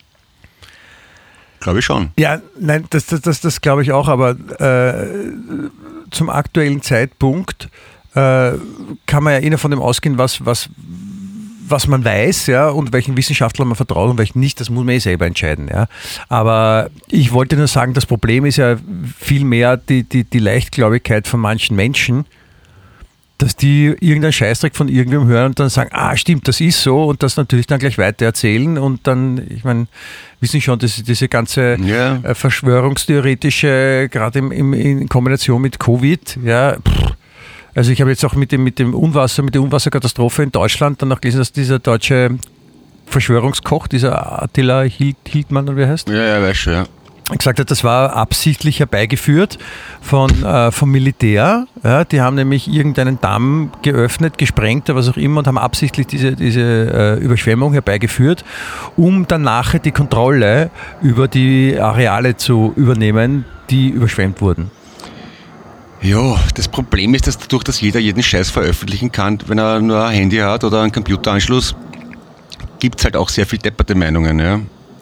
Glaube ich schon. Ja, nein, das, das, das, das glaube ich auch, aber äh, zum aktuellen Zeitpunkt äh, kann man ja eh nur von dem ausgehen, was, was, was man weiß, ja, und welchen Wissenschaftler man vertraut und welchen nicht, das muss man eh selber entscheiden. Ja. Aber ich wollte nur sagen, das Problem ist ja vielmehr die, die, die Leichtgläubigkeit von manchen Menschen, dass die irgendeinen Scheißdreck von irgendwem hören und dann sagen, ah, stimmt, das ist so und das natürlich dann gleich weiter erzählen und dann, ich meine, wissen schon, dass diese ganze yeah. äh, verschwörungstheoretische, gerade im, im, in Kombination mit Covid, ja, pff, also ich habe jetzt auch mit dem, mit dem Unwasser, mit der Unwasserkatastrophe in Deutschland dann auch gelesen, dass dieser deutsche Verschwörungskoch, dieser Attila Hild, Hildmann, oder wie er heißt? Ja, ja, weiß schon, ja. gesagt hat, das war absichtlich herbeigeführt von, äh, vom Militär. Ja, die haben nämlich irgendeinen Damm geöffnet, gesprengt oder was auch immer und haben absichtlich diese, diese äh, Überschwemmung herbeigeführt, um dann nachher die Kontrolle über die Areale zu übernehmen, die überschwemmt wurden. Ja, das Problem ist, dass dadurch, dass jeder jeden Scheiß veröffentlichen kann, wenn er nur ein Handy hat oder einen Computeranschluss, gibt es halt auch sehr viel depperte Meinungen. Ja.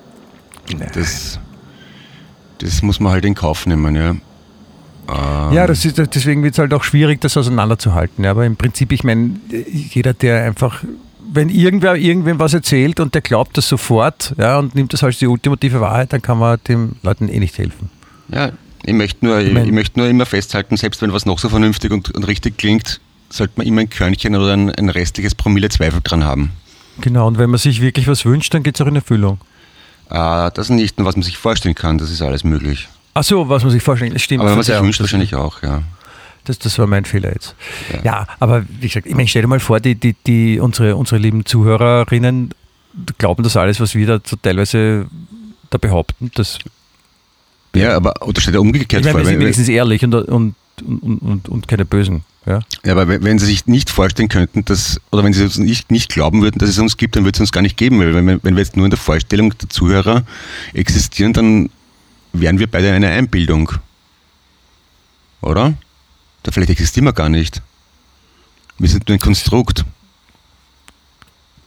Das... Das muss man halt in Kauf nehmen, ja. Ähm ja, das ist, deswegen wird es halt auch schwierig, das auseinanderzuhalten. Ja. Aber im Prinzip, ich meine, jeder, der einfach, wenn irgendwer irgendwem was erzählt und der glaubt das sofort, ja, und nimmt das als die ultimative Wahrheit, dann kann man den Leuten eh nicht helfen. Ja, ich möchte nur, ich, ich möchte nur immer festhalten, selbst wenn was noch so vernünftig und, und richtig klingt, sollte man immer ein Körnchen oder ein, ein restliches Promille Zweifel dran haben. Genau, und wenn man sich wirklich was wünscht, dann geht es auch in Erfüllung. Uh, das nicht nur, was man sich vorstellen kann, das ist alles möglich. Ach so, was man sich vorstellen kann, das stimmt. Aber wenn man sich wünscht, wahrscheinlich auch, ja. Das, das war mein Fehler jetzt. Ja, ja, aber wie gesagt, ich meine, stell dir mal vor, die, die, die, unsere, unsere lieben Zuhörerinnen glauben das alles, was wir da so teilweise da behaupten. Das ja, aber oder steht ja umgekehrt ich meine, vor. Wir sind wenigstens ehrlich und, und, und, und, und keine Bösen. Ja. Ja, aber wenn Sie sich nicht vorstellen könnten, dass, oder wenn Sie uns nicht, nicht glauben würden, dass es uns gibt, dann würde es uns gar nicht geben, weil wenn, wenn wir jetzt nur in der Vorstellung der Zuhörer existieren, dann wären wir beide eine Einbildung. Oder? Da vielleicht existieren wir gar nicht. Wir sind nur ein Konstrukt.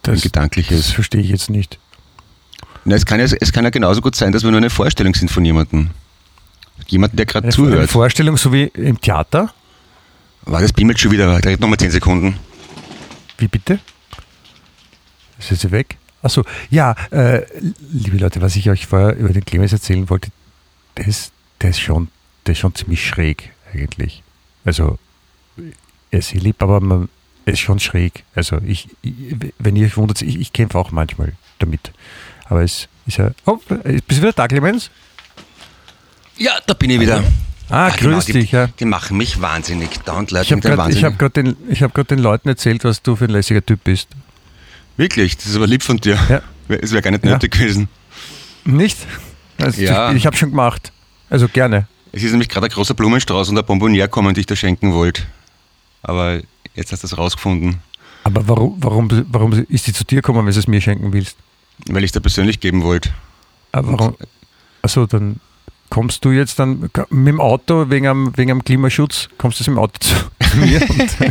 Das, ein gedankliches. Das verstehe ich jetzt nicht. Na, es, kann ja, es kann ja genauso gut sein, dass wir nur eine Vorstellung sind von jemandem. Jemanden, der gerade zuhört. Eine Vorstellung, so wie im Theater? War das bimmelt schon wieder? Da nochmal zehn Sekunden. Wie bitte? Ist jetzt weg? Achso, ja, äh, liebe Leute, was ich euch vorher über den Clemens erzählen wollte, der ist, der ist, schon, der ist schon ziemlich schräg eigentlich. Also, er ist lieb, aber man, er ist schon schräg. Also, ich, ich wenn ihr euch wundert, ich, ich kämpfe auch manchmal damit. Aber es ist ja. Oh, bist du wieder da, Clemens? Ja, da bin ich wieder. Ah, Ach, grüß die, dich, ja. Die machen mich wahnsinnig. Dauernd Leute Ich habe gerade hab den, hab den Leuten erzählt, was du für ein lässiger Typ bist. Wirklich? Das ist aber lieb von dir. Ja. Es wäre gar nicht nötig ja. gewesen. Nicht? Also ja. Ich, ich habe schon gemacht. Also gerne. Es ist nämlich gerade ein großer Blumenstrauß und ein Bonbonier kommen, die ich da schenken wollte. Aber jetzt hast du es rausgefunden. Aber warum, warum, warum ist sie zu dir gekommen, wenn du es mir schenken willst? Weil ich es dir persönlich geben wollte. Aber warum? Achso, dann kommst du jetzt dann mit dem Auto wegen am, wegen am Klimaschutz, kommst du jetzt mit dem Auto zu mir?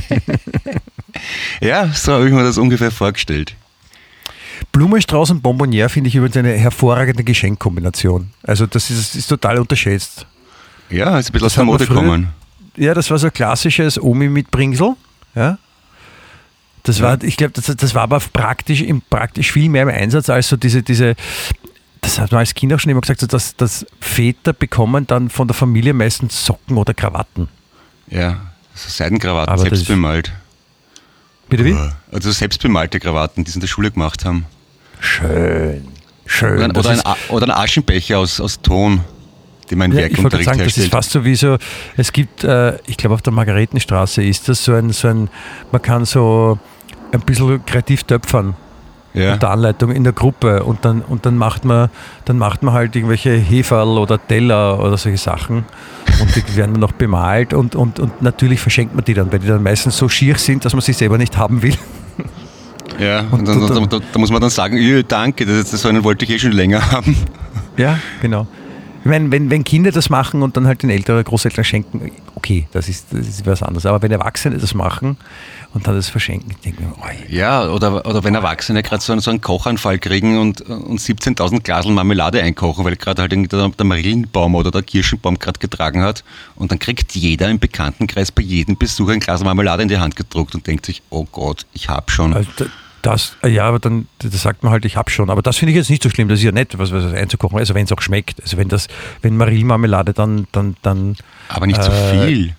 Ja, so habe ich mir das ungefähr vorgestellt. Blumenstrauß und Bonbonier finde ich übrigens eine hervorragende Geschenkkombination. Also das ist, ist total unterschätzt. Ja, ist ein bisschen aus der Mode gekommen. Ja, das war so ein klassisches Omi mit Bringsel. Ja. Das war, ich glaube, das, das war aber praktisch, im, praktisch viel mehr im Einsatz als so diese, diese, das hat man als Kind auch schon immer gesagt, so dass, dass Väter bekommen dann von der Familie meistens Socken oder Krawatten. Ja, so Seidenkrawatten, aber selbst bemalt. Bitte wie? Also selbstbemalte Krawatten, die sie in der Schule gemacht haben. Schön, schön. Oder, oder, ein, oder ein Aschenbecher aus, aus Ton, den man im ja, Werkunterricht sagen, herstellt. Das ist fast so wie so, es gibt, äh, ich glaube auf der Margaretenstraße ist das so ein, so ein, man kann so ein bisschen kreativ töpfern. Ja. Unter Anleitung in der Gruppe und dann, und dann macht man dann macht man halt irgendwelche Heferl oder Teller oder solche Sachen und die werden dann noch bemalt und, und, und natürlich verschenkt man die dann, weil die dann meistens so schier sind, dass man sie selber nicht haben will. Ja, und, und dann, dann, dann, da, da muss man dann sagen, danke, das, das so einen wollte ich eh schon länger haben. Ja, genau. Ich meine, wenn, wenn Kinder das machen und dann halt den Eltern oder Großeltern schenken, okay, das ist, das ist was anderes. Aber wenn Erwachsene das machen und dann das verschenken, ich denke mir, oh. Ja, oder, oder wenn Erwachsene gerade so einen, so einen Kochanfall kriegen und, und siebzehntausend Glasel Marmelade einkochen, weil gerade halt der, der Marillenbaum oder der Kirschenbaum gerade getragen hat und dann kriegt jeder im Bekanntenkreis bei jedem Besuch ein Glas Marmelade in die Hand gedruckt und denkt sich, oh Gott, ich hab schon. Also das, ja, aber dann das sagt man halt, ich hab schon. Aber das finde ich jetzt nicht so schlimm, das ist ja nett, was, was einzukochen, also wenn es auch schmeckt. Also wenn das, wenn Marillenmarmelade dann, dann, dann. Aber nicht so äh, viel.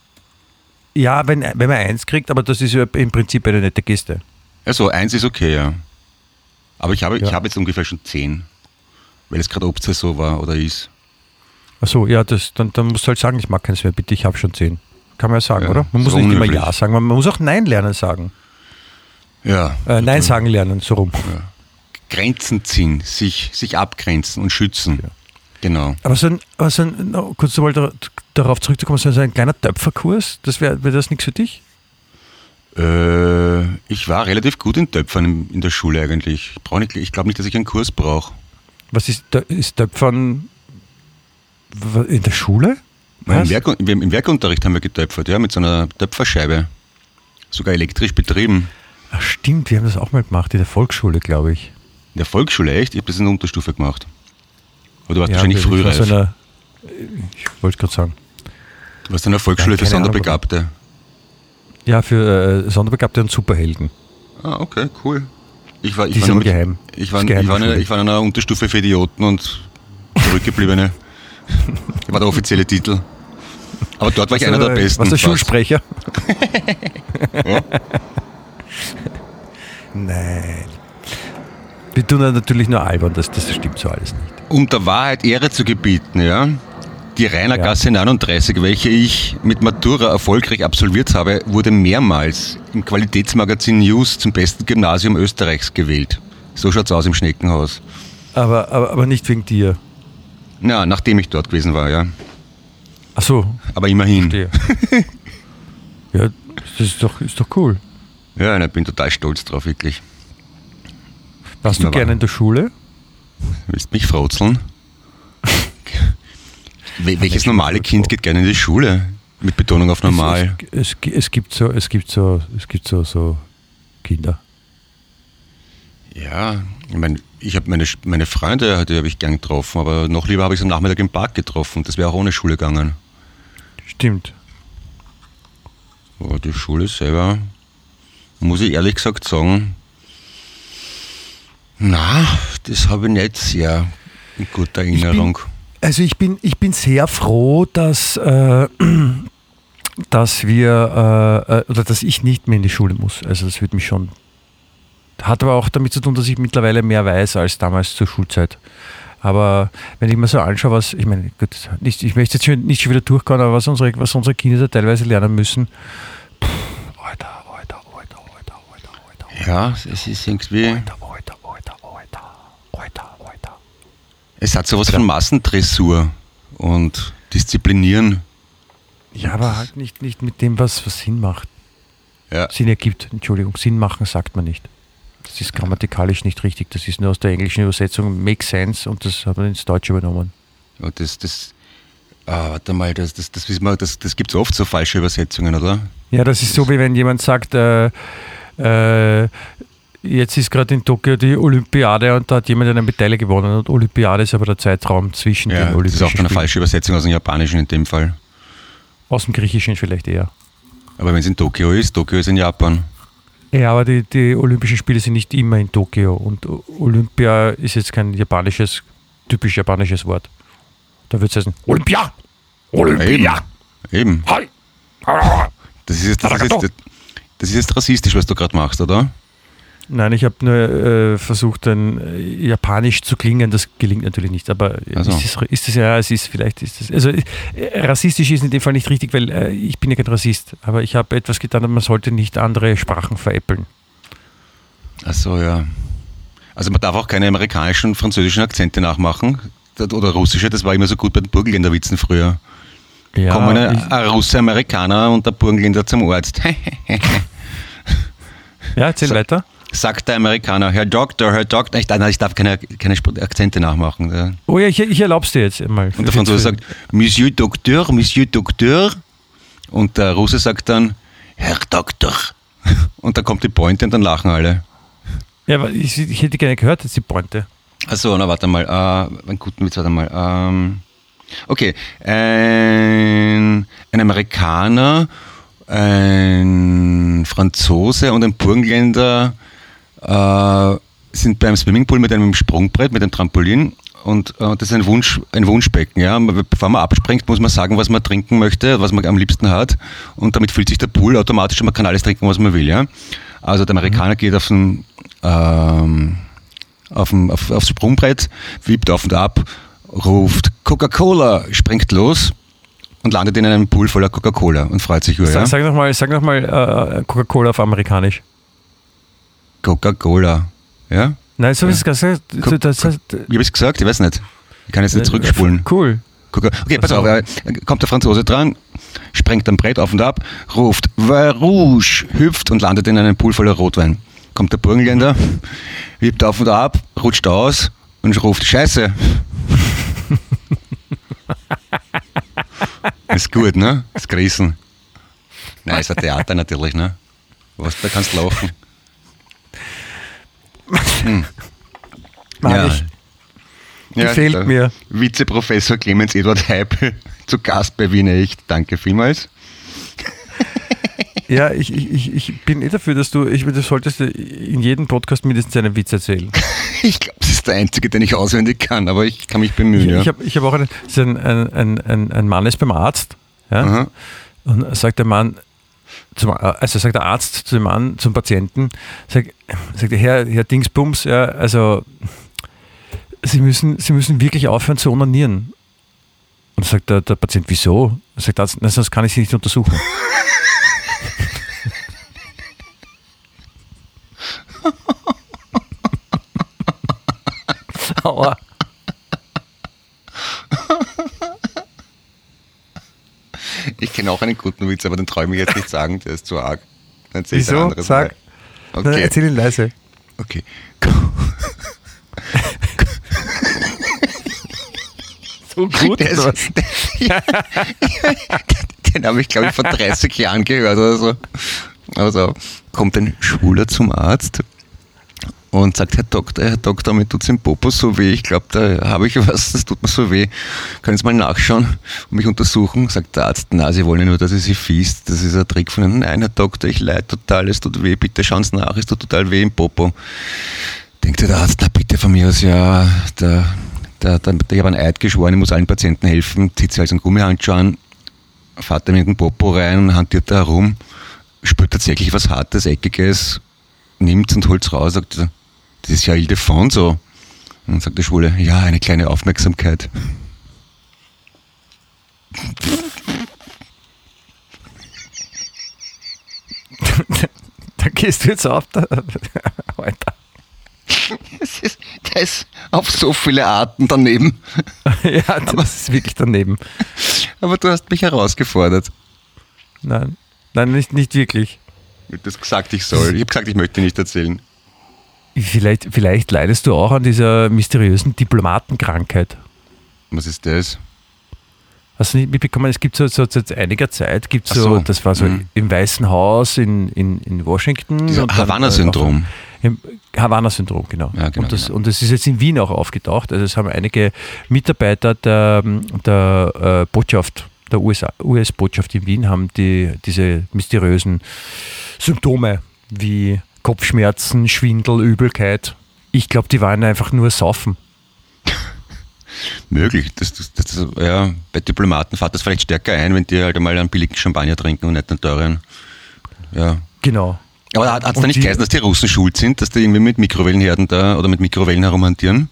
Ja, wenn, wenn man eins kriegt, aber das ist ja im Prinzip eine nette Geste. Also eins ist okay, ja. Aber ich habe, ja. ich habe jetzt ungefähr schon zehn, weil es gerade Obstsaison war oder ist. Achso, ja, das, dann, dann musst du halt sagen, ich mag keins mehr, bitte, ich habe schon zehn. Kann man ja sagen, ja, oder? Man muss so nicht unhöflich. immer Ja sagen, man muss auch Nein lernen sagen. Ja. Äh, Nein sagen lernen, so rum. Ja. Grenzen ziehen, sich, sich abgrenzen und schützen. Ja. Genau. Aber so ein, aber so ein no, kurz mal da, darauf zurückzukommen, so ein kleiner Töpferkurs, das wäre wär das nichts für dich? Äh, ich war relativ gut in Töpfern in, in der Schule eigentlich. Ich, nicht, ich glaube nicht, dass ich einen Kurs brauche. Was ist, ist Töpfern in der Schule? Im, Werk, Im Werkunterricht haben wir getöpfert, ja, mit so einer Töpferscheibe. Sogar elektrisch betrieben. Ach stimmt, wir haben das auch mal gemacht, in der Volksschule, glaube ich. In der Volksschule, echt? Ich habe das in der Unterstufe gemacht. Aber du warst ja, wahrscheinlich früher reif. So einer, ich wollte gerade sagen. Du warst in der Volksschule ja, für Sonderbegabte. Ahnung. Ja, für äh, Sonderbegabte und Superhelden. Ah, okay, cool. Ich war, ich Die war, sind mit, geheim. Ich war, ich, war eine, ich war in einer Unterstufe für Idioten und Zurückgebliebene. Das war der offizielle Titel. Aber dort war ich also, einer der Besten. Warst du der Schulsprecher? Ja. Nein. Wir tun natürlich nur albern, das, das stimmt so alles nicht. Um der Wahrheit Ehre zu gebieten, ja, die Rainergasse ja. neununddreißig, welche ich mit Matura erfolgreich absolviert habe, wurde mehrmals im Qualitätsmagazin News zum besten Gymnasium Österreichs gewählt. So schaut's aus im Schneckenhaus. Aber, aber, aber nicht wegen dir? Na, nachdem ich dort gewesen war, ja. Ach so. Aber immerhin. Ja, das ist doch, ist doch cool. Ja, ich bin total stolz drauf, wirklich. Warst du gerne in der Schule? Willst mich frotzeln? Welches normale Kind geht gerne in die Schule? Mit Betonung auf normal. Es, es, es gibt so, es gibt so, es gibt so, so Kinder. Ja, ich meine, ich habe meine, meine Freunde, die habe ich gern getroffen, aber noch lieber habe ich sie am Nachmittag im Park getroffen. Das wäre auch ohne Schule gegangen. Stimmt. Aber die Schule selber, muss ich ehrlich gesagt sagen, na, das habe ich nicht sehr in guter Erinnerung. Ich bin, also ich bin, ich bin sehr froh, dass, äh, dass wir äh, oder dass ich nicht mehr in die Schule muss. Also das würde mich schon. Hat aber auch damit zu tun, dass ich mittlerweile mehr weiß als damals zur Schulzeit. Aber wenn ich mir so anschaue, was, ich meine, gut, nicht, ich möchte jetzt schon, nicht schon wieder durchgehen, aber was unsere, was unsere Kinder da teilweise lernen müssen, pff, Alter, Alter, Alter, Alter, Alter, Alter. Ja, es ist irgendwie. Alter, Alter, Alter, Alter, Alter, Alter. Es hat sowas von Massendressur und Disziplinieren. Ja, aber halt nicht, nicht mit dem, was, was Sinn macht. Ja. Sinn ergibt, Entschuldigung, Sinn machen sagt man nicht. Das ist grammatikalisch nicht richtig. Das ist nur aus der englischen Übersetzung make sense und das hat man ins Deutsche übernommen. Ja, das, das, ah, warte mal, das, das, das, wissen wir, das, das gibt es oft so falsche Übersetzungen, oder? Ja, das ist so, wie wenn jemand sagt, äh, äh, jetzt ist gerade in Tokio die Olympiade und da hat jemand eine Medaille gewonnen und Olympiade ist aber der Zeitraum zwischen Ja, den Olympischen das ist auch eine Spielen. falsche Übersetzung aus dem Japanischen in dem Fall. Aus dem Griechischen vielleicht eher. Aber wenn es in Tokio ist, Tokio ist in Japan. Ja, aber die, die Olympischen Spiele sind nicht immer in Tokio und Olympia ist jetzt kein japanisches, typisch japanisches Wort. Da wird es heißen Olympia! Olympia! Eben. Eben. Das ist jetzt, das ist jetzt, das ist jetzt rassistisch, was du gerade machst, oder? Nein, ich habe nur äh, versucht, ein äh, Japanisch zu klingen. Das gelingt natürlich nicht. Aber Also. ist, es, ist es ja, es ist vielleicht ist es. Also äh, rassistisch ist in dem Fall nicht richtig, weil äh, ich bin ja kein Rassist. Aber ich habe etwas getan, und man sollte nicht andere Sprachen veräppeln. Ach so, ja. Also man darf auch keine amerikanischen und französischen Akzente nachmachen. Oder russische, das war immer so gut bei den Burgenländerwitzen früher. Ja, Kommen ein, ich, ein Russe, Amerikaner und der Burgenländer zum Arzt. ja erzähl So. weiter. Sagt der Amerikaner, Herr Doktor, Herr Doktor. Ich, nein, ich darf keine, keine Akzente nachmachen. Oh ja, ich, ich erlaube es dir jetzt mal. Und der Franzose sagt, Monsieur Docteur, Monsieur Docteur. Und der Russe sagt dann, Herr Doktor. Und dann kommt die Pointe und dann lachen alle. Ja, aber ich, ich hätte gerne gehört, jetzt die Pointe. Achso, na warte mal. Äh, einen guten Witz, warte mal. Ähm, okay. Ein, ein Amerikaner, ein Franzose und ein Burgenländer äh, sind beim Swimmingpool mit einem Sprungbrett, mit einem Trampolin. Und äh, das ist ein, Wunsch, ein Wunschbecken. Ja? Bevor man abspringt, muss man sagen, was man trinken möchte, was man am liebsten hat. Und damit füllt sich der Pool automatisch und man kann alles trinken, was man will. Ja? Also der Amerikaner mhm. geht auf den, ähm, auf den, auf, aufs Sprungbrett, wippt auf und ab, ruft Coca-Cola, springt los und landet in einem Pool voller Coca-Cola und freut sich über. Sag, Ja? sag nochmal sag noch mal, äh, Coca-Cola auf Amerikanisch. Coca-Cola. Ja? Nein, so wie es gesagt. Co- Das heißt, Wie habe ich es gesagt? Ich weiß nicht. Ich kann jetzt nicht zurückspulen. Cool. Coca- Okay, pass Also. auf. äh, Kommt der Franzose dran, sprengt am Brett auf und ab, ruft Vin Rouge, hüpft und landet in einem Pool voller Rotwein. Kommt der Burgenländer, wippt auf und ab, rutscht aus und ruft Scheiße. Ist gut, ne? Das Grießen. Nein, ist ein Theater natürlich, ne? Was, da kannst du lachen. Hm. Mag Ja. ich. Gefällt der mir. Vizeprofessor Clemens Eduard Heipel zu Gast bei Wiener Echt. Danke vielmals. Ja, ich, ich, ich bin eh dafür, dass du, ich, du solltest in jedem Podcast mindestens einen Witz erzählen. Ich glaube, das ist der einzige, den ich auswendig kann, aber ich kann mich bemühen. Ich, ja. ich habe ich hab auch einen, das ist ein, ein, ein, ein Mann ist beim Arzt, ja, Aha. und sagt der Mann, zum, also sagt der Arzt zu dem Mann, zum Patienten, sagt, sagt der Herr, Herr Dingsbums, ja, also Sie müssen, Sie müssen wirklich aufhören zu onanieren. Und sagt der, der Patient, wieso? Er sagt der Arzt, na, sonst kann ich Sie nicht untersuchen. Aua. Ich kenne auch einen guten Witz, aber den traue ich mich jetzt nicht sagen, der ist zu arg. Dann erzähl ich ein Wieso? anderes Sag. Mal. Nein, Okay. erzähl ihn leise. Okay. So gut, Der ist, der, ja, den habe ich, glaube ich, vor dreißig Jahren gehört oder so. Also kommt ein Schwuler zum Arzt und sagt, Herr Doktor, Herr Doktor, mir tut es im Popo so weh, ich glaube, da habe ich was, das tut mir so weh. Können Sie mal nachschauen und mich untersuchen? Sagt der Arzt, na, Sie wollen ja nur, dass ich Sie fies. Das ist ein Trick von Ihnen. Nein, Herr Doktor, ich leide total, es tut weh, bitte schauen Sie nach, es tut total weh im Popo. Denkt der Arzt, na bitte von mir aus, ja, der, der, der, ich habe einen Eid geschworen, ich muss allen Patienten helfen, zieht sich also einen Gummihandschuh an, fährt er mit dem Popo rein und hantiert da herum, spürt tatsächlich was Hartes, Eckiges, nimmt es und holt es raus, sagt, das ist ja Ildefonso. Und dann sagt der Schwule, ja, eine kleine Aufmerksamkeit. Da gehst du jetzt auf, da, Alter. Das ist, der ist auf so viele Arten daneben. Ja, das aber, ist wirklich daneben. Aber du hast mich herausgefordert. Nein, nein, nicht, nicht wirklich. Du hast gesagt, ich soll. Ich habe gesagt, ich möchte nicht erzählen. Vielleicht, vielleicht leidest du auch an dieser mysteriösen Diplomatenkrankheit. Was ist das? Hast du nicht mitbekommen, es gibt so, so seit einiger Zeit, gibt's so, so, das war so mhm. im Weißen Haus in, in, in Washington. Dieser Havanna-Syndrom. Im Havanna-Syndrom, genau. Ja, genau, und, das, genau. und das ist jetzt in Wien auch aufgetaucht. Also es haben einige Mitarbeiter der, der äh, Botschaft, der U S-Botschaft in Wien, haben die, diese mysteriösen Symptome wie Kopfschmerzen, Schwindel, Übelkeit. Ich glaube, die waren einfach nur saufen. Möglich. Das, das, das, ja, bei Diplomaten fährt das vielleicht stärker ein, wenn die halt einmal einen billigen Champagner trinken und nicht einen teuren. Ja. Genau. Aber hat es da nicht geheißen, dass die Russen schuld sind, dass die irgendwie mit Mikrowellenherden da oder mit Mikrowellen herumhantieren?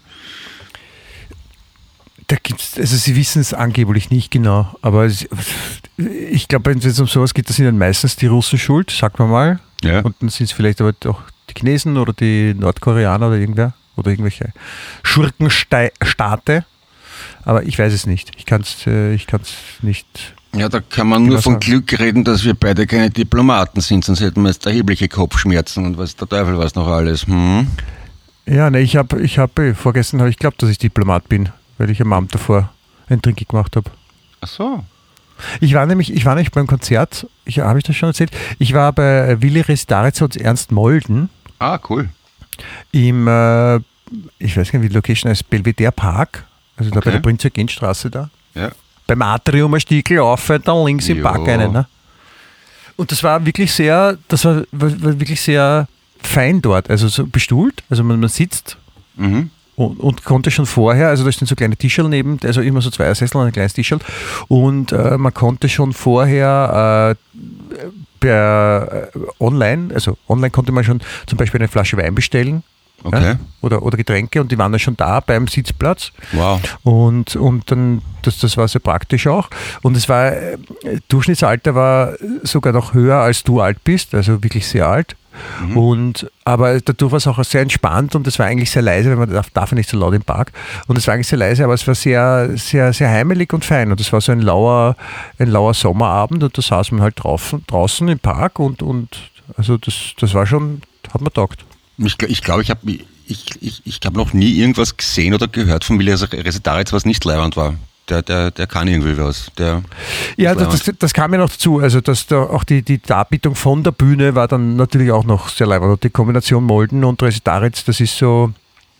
Da gibt's, also sie wissen es angeblich nicht genau, aber es, ich glaube, wenn es um sowas geht, da sind dann meistens die Russen schuld, sagt man mal. Ja. Und dann sind es vielleicht aber auch die Chinesen oder die Nordkoreaner oder irgendwer oder irgendwelche Schurkenstaate. Aber ich weiß es nicht. Ich kann es ich kann's nicht. Ja, da kann man nur von Glück reden, dass wir beide keine Diplomaten sind, sonst hätten wir jetzt erhebliche Kopfschmerzen und was der Teufel was noch alles. Hm? Ja, ne, ich habe, ich habe, vorgestern habe ich geglaubt, dass ich Diplomat bin, weil ich am Abend davor ein Trinken gemacht habe. Ach so. Ich war nämlich, ich war nämlich beim Konzert, ich, habe ich das schon erzählt? Ich war bei Willi Restaritz und Ernst Molden. Ah, cool. Im, äh, ich weiß gar nicht, wie die Location heißt, Belvedere Park, also da Okay. bei der Prinz-Eugen-Straße da. Ja. Beim Atrium ein Stiegel auf, dann links im Jo. Park rein. Ne? Und das war wirklich sehr, das war, war, war wirklich sehr fein dort, also so bestuhlt, also man, man sitzt Mhm. und, und konnte schon vorher, also da stehen so kleine Tischerl neben, also immer so zwei Sessel und ein kleines Tischerl und äh, man konnte schon vorher äh, per äh, online, also online konnte man schon zum Beispiel eine Flasche Wein bestellen. Okay. Ja, oder, oder Getränke und die waren dann schon da beim Sitzplatz. Wow. Und, und dann, das, das war sehr praktisch auch. Und es war, äh, Durchschnittsalter war sogar noch höher, als du alt bist, also wirklich sehr alt. Mhm. Und, aber dadurch war es auch sehr entspannt und es war eigentlich sehr leise, weil man darf, darf ja nicht so laut im Park. Und es war eigentlich sehr leise, aber es war sehr, sehr, sehr heimelig und fein. Und es war so ein lauer, ein lauer Sommerabend und da saß man halt draußen, draußen im Park und, und also das, das war schon, hat man taugt. Ich glaube, ich, glaub, ich habe ich, ich, ich hab noch nie irgendwas gesehen oder gehört von Willi Restaritz, was nicht leibend war. Der, der, der kann irgendwie was. Der ja, das, das, das kam ja noch dazu. Also dass da auch die, die Darbietung von der Bühne war dann natürlich auch noch sehr leibend. Und die Kombination Molden und Restaritz, das ist so,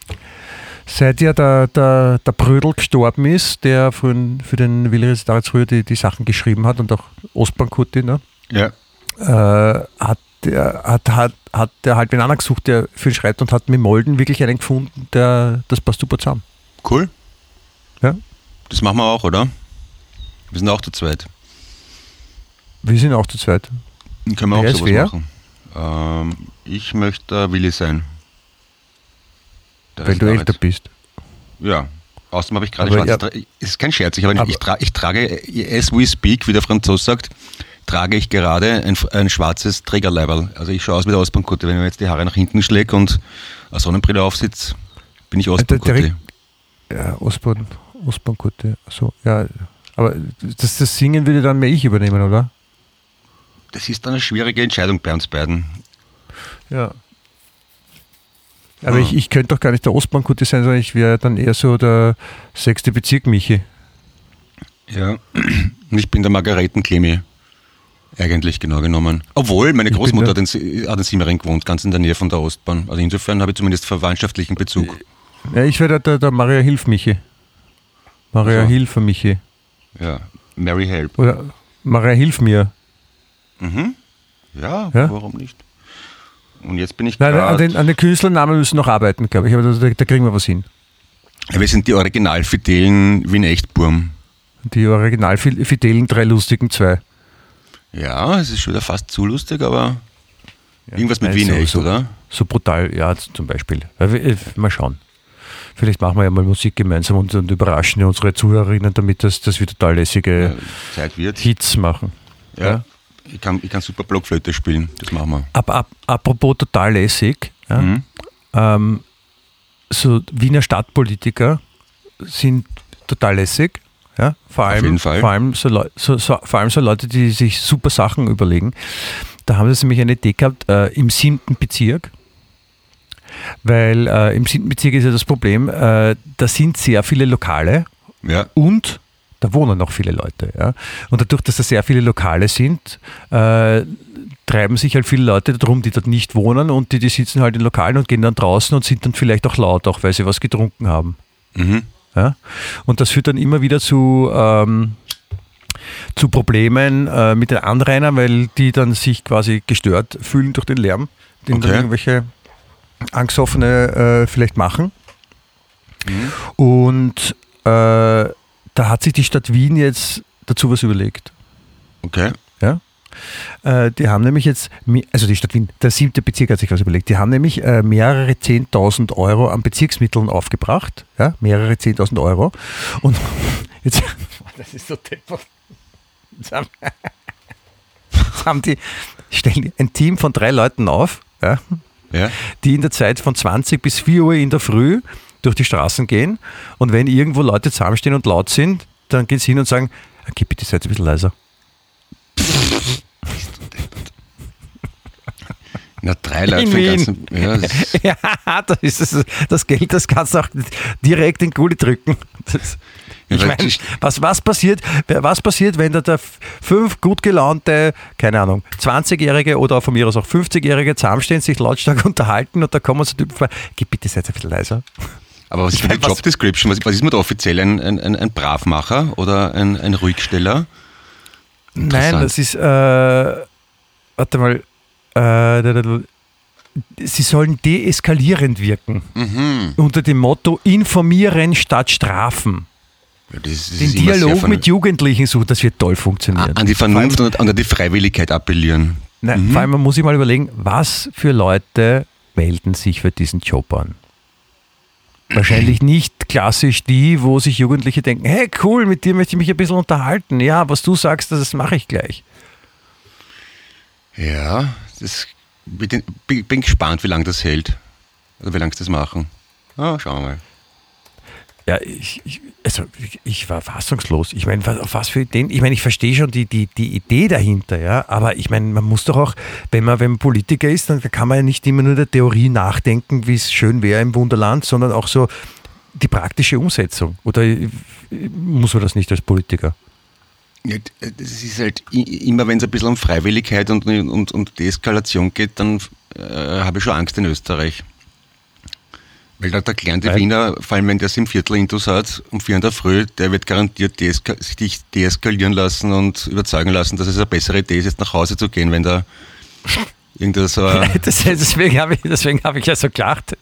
seit ja der, der, der Brödel gestorben ist, der für, für den Willi Restaritz früher die, die Sachen geschrieben hat und auch Ostbankutti, ne? Ja. Äh, hat der hat, hat, hat der halt einen anderen gesucht, der für ihn schreibt und hat mit Molden wirklich einen gefunden, der, das passt super zusammen. Cool. Ja. Das machen wir auch, oder? Wir sind auch zu zweit. Wir sind auch zu zweit. Dann können wir auch Wer ist sowas wer? machen. Ähm, ich möchte Willi sein. Der Weil du Restaritz. älter bist. Ja. Außerdem habe ich gerade Aber schwarze ja- Tra- ist kein Scherz, ich, habe, Aber- ich, tra- ich trage, as we speak, wie der Franzose sagt, trage ich gerade ein, ein schwarzes Trägerleiberl. Also ich schaue aus wie der Ostbankutte. Wenn ich mir jetzt die Haare nach hinten schläge und eine Sonnenbrille aufsitze, bin ich der- Ostbankutte. Ja, Ostbahn, Ostbahnkutte. So, ja. Aber das, das Singen würde dann mehr ich übernehmen, oder? Das ist eine schwierige Entscheidung bei uns beiden. Ja. Aber Ah. ich, ich könnte doch gar nicht der Ostbahnkutte sein, sondern ich wäre dann eher so der sechste Bezirk Michi. Ja. Und ich bin der Margaretenklemi. Eigentlich genau genommen. Obwohl, meine Großmutter hat in, hat in Simmering gewohnt, ganz in der Nähe von der Ostbahn. Also insofern habe ich zumindest verwandtschaftlichen Bezug. Ja, ich wäre der, der Maria Hilf Michi. Maria Also. Hilf Michi. Ja, Mary Help. Oder Maria Hilf mir. Mhm. Ja, Ja? warum nicht? Und jetzt bin ich Nein, gerade... an den, an den Künstlernamen müssen wir noch arbeiten, glaube ich. Aber da, da kriegen wir was hin. Ja, wir sind die Originalfidelen Wien Echtburm. Die Original-Fidelen, drei lustigen zwei. Ja, es ist schon wieder fast zu lustig, aber Ja. irgendwas mit Nein, Wien so, Echt, so, oder? So brutal, ja, zum Beispiel. Mal schauen. Vielleicht machen wir ja mal Musik gemeinsam und, und überraschen unsere Zuhörerinnen damit, dass, dass wir total lässige Ja, Zeit wird. Hits machen. Ja. Ja. Ich, kann, ich kann super Blockflöte spielen, das machen wir. Ab, ab, apropos total lässig, ja, Mhm. ähm, so Wiener Stadtpolitiker sind total lässig. Ja, vor, allem, jeden Fall. Vor, allem so Leu- so, so, vor allem so Leute, die sich super Sachen überlegen. Da haben sie nämlich eine Idee gehabt äh, im siebten Bezirk, weil äh, im siebten Bezirk ist ja das Problem, äh, da sind sehr viele Lokale Ja. und da wohnen auch viele Leute. Ja? Und dadurch, dass da sehr viele Lokale sind, äh, treiben sich halt viele Leute darum, die dort nicht wohnen und die, die sitzen halt in Lokalen und gehen dann draußen und sind dann vielleicht auch laut, auch weil sie was getrunken haben. Mhm. Ja? Und das führt dann immer wieder zu, ähm, zu Problemen äh, mit den Anrainern, weil die dann sich quasi gestört fühlen durch den Lärm, den Okay. dann irgendwelche Angstoffene äh, vielleicht machen. Mhm. Und äh, da hat sich die Stadt Wien jetzt dazu was überlegt. Okay. Ja? Äh, die haben nämlich jetzt, mi- also die Stadt Wien, der siebte Bezirk hat sich was überlegt, die haben nämlich äh, mehrere zehntausend Euro an Bezirksmitteln aufgebracht, ja? mehrere zehntausend Euro. Und jetzt, das ist so deppert. Jetzt haben, jetzt haben die, stellen ein Team von drei Leuten auf, ja? Ja. die in der Zeit von zwanzig bis vier Uhr in der Früh durch die Straßen gehen und wenn irgendwo Leute zusammenstehen und laut sind, dann gehen sie hin und sagen, okay, bitte seid ein bisschen leiser. Na, drei Leute In für den Wien. ganzen... Ja, das, Ja, das ist das, das Geld, das kannst du auch direkt in Gulli drücken. Das, Ja, ich weil meine, ich- was, was, passiert, was passiert, wenn da der fünf gut gelaunte, keine Ahnung, zwanzigjährige oder von mir aus auch fünfzigjährige zusammenstehen, sich lautstark unterhalten und da kommen so Typen vor, geh bitte, seid ein bisschen leiser. aber was ist mit der Was- Job Description? Was, was ist man da offiziell? Ein, ein, ein, ein Bravmacher oder ein, ein Ruhigsteller? Nein, Interessant. das ist, äh, warte mal, äh, da, da, da, sie sollen deeskalierend wirken. Mhm. Unter dem Motto informieren statt strafen. Ja, das, das Den ist immer sehr Dialog von- mit Jugendlichen suchen, das wird toll funktionieren. an die Vernunft und an die Freiwilligkeit appellieren. Nein, Mhm. vor allem man muss sich mal überlegen, was für Leute melden sich für diesen Job an. Wahrscheinlich nicht klassisch die, wo sich Jugendliche denken, hey cool, mit dir möchte ich mich ein bisschen unterhalten. Ja, was du sagst, das mache ich gleich. Ja, das, bin, bin bin gespannt, wie lange das hält. Oder wie lange sie das machen. Ah, schauen wir mal. Ja, ich, ich, also ich, ich war fassungslos. Ich meine, was, auf was für Ideen? Ich meine, ich verstehe schon die, die, die Idee dahinter, ja. Aber ich meine, man muss doch auch, wenn man, wenn man Politiker ist, dann kann man ja nicht immer nur der Theorie nachdenken, wie es schön wäre im Wunderland, sondern auch so die praktische Umsetzung. Oder muss man das nicht als Politiker? Ja, das ist halt i- immer, wenn es ein bisschen um Freiwilligkeit und, und, und Deeskalation geht, dann äh, habe ich schon Angst in Österreich. Weil da der kleine Weil? Wiener, vor allem wenn der es im Viertel Intus hat, um vier in der Früh, der wird garantiert deeska sich deeskalieren lassen und überzeugen lassen, dass es eine bessere Idee ist, jetzt nach Hause zu gehen, wenn da irgendein so ein- Das, deswegen habe ich, deswegen habe ich ja so gelacht.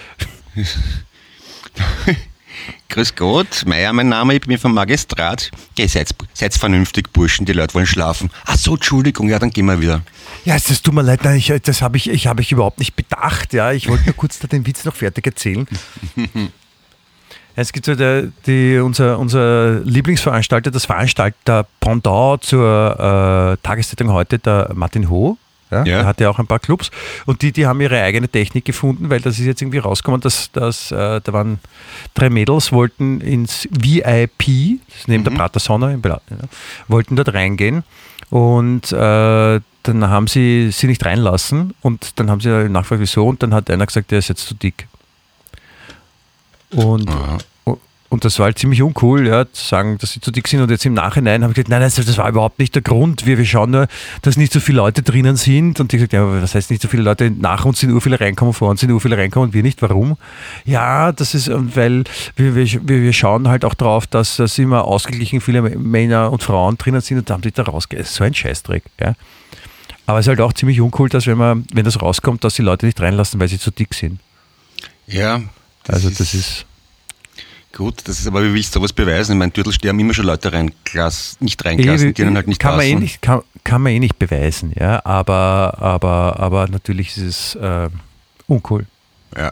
Grüß Gott, Meier mein Name, ich bin vom Magistrat. Geh, seid, seid vernünftig, Burschen, die Leute wollen schlafen. Ach so, Entschuldigung, ja, dann gehen wir wieder. Ja, es tut mir leid, nein, ich, das habe ich, ich, hab ich überhaupt nicht bedacht. Ja. Ich wollte nur kurz da den Witz noch fertig erzählen. Es gibt so der, die, unser, unser Lieblingsveranstalter, das Veranstalter Pendant zur äh, Tageszeitung heute, der Martin Ho. Ja, Ja. Der hat ja auch ein paar Clubs und die, die haben ihre eigene Technik gefunden, weil das ist jetzt irgendwie rausgekommen, dass, dass äh, da waren drei Mädels, wollten ins V I P, das ist neben der Pratersonne, in Bela- ja, wollten dort reingehen und äh, dann haben sie sie nicht reinlassen und dann haben sie nachgefragt, wieso und dann hat einer gesagt, der ist jetzt zu dick. Und, Aha. und das war halt ziemlich uncool, ja, zu sagen, dass sie zu dick sind. Und jetzt im Nachhinein habe ich gesagt, nein, das, das war überhaupt nicht der Grund. Wir, wir schauen nur, dass nicht so viele Leute drinnen sind. Und die gesagt, ja, aber was heißt nicht so viele Leute? Nach uns sind ur viele reinkommen, vor uns sind ur viele reinkommen und wir nicht. Warum? Ja, das ist, weil wir, wir, wir schauen halt auch drauf, dass das immer ausgeglichen viele Männer und Frauen drinnen sind und da haben die da rausgehen. Das ist so ein Scheißdreck, ja. Aber es ist halt auch ziemlich uncool, dass wenn man, wenn das rauskommt, dass die Leute nicht reinlassen, weil sie zu dick sind. Ja. Das also ist das ist... Gut, das ist aber, wie willst du sowas beweisen? In meinem Dürtelstern haben immer schon Leute reingelassen, nicht reingelassen, die dann halt nicht kann man, eh passen. nicht, kann, kann man eh nicht beweisen, ja, aber, aber, aber natürlich ist es äh, uncool. Ja.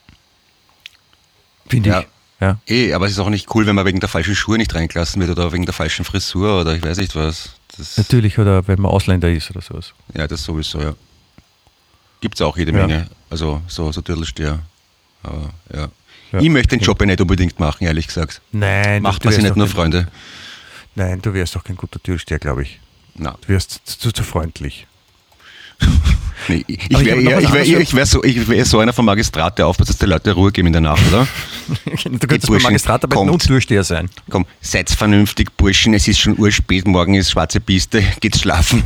Finde ja. ich. Ja. Eh, aber es ist auch nicht cool, wenn man wegen der falschen Schuhe nicht reingelassen wird oder wegen der falschen Frisur oder ich weiß nicht was. Das natürlich, oder wenn man Ausländer ist oder sowas. Ja, das sowieso, ja. Gibt es auch jede Ja. Menge. Also so, so Dürtelsteher. Aber ja. Ja. Ich möchte den Job ja nicht unbedingt machen, ehrlich gesagt. Nein. Macht du man sich wärst nicht nur doch Freunde. Kein, nein, du wärst doch kein guter Türsteher, glaube ich. Na. Du wärst zu, zu freundlich. Nee, ich Aber ich wäre hab noch eher, was ich wär, anderes ich wär so, ich wär so einer vom Magistrat, der aufpasst, dass die Leute Ruhe geben in der Nacht, oder? Du könntest beim Burschen, Magistrat arbeiten kommt. und Türsteher sein. Komm, seid vernünftig, Burschen, es ist schon urspät, morgen ist schwarze Piste, geht's schlafen.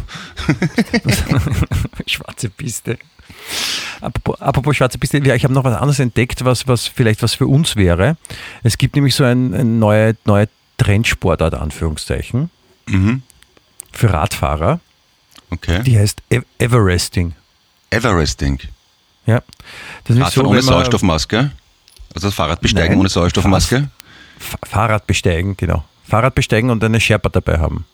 Schwarze Piste. Apropos, apropos schwarze Piste, ja, ich habe noch was anderes entdeckt, was, was vielleicht was für uns wäre. Es gibt nämlich so ein, ein neue, neue Trendsportart, Anführungszeichen, Mhm. für Radfahrer. Okay. Die heißt E- Everesting. Everesting. Ja. Das ist nicht Radfahren so, ohne wenn man- Sauerstoffmaske? Also das Fahrradbesteigen Nein. ohne Sauerstoffmaske? F- Fahrrad besteigen, genau. Fahrrad besteigen und eine Sherpa dabei haben.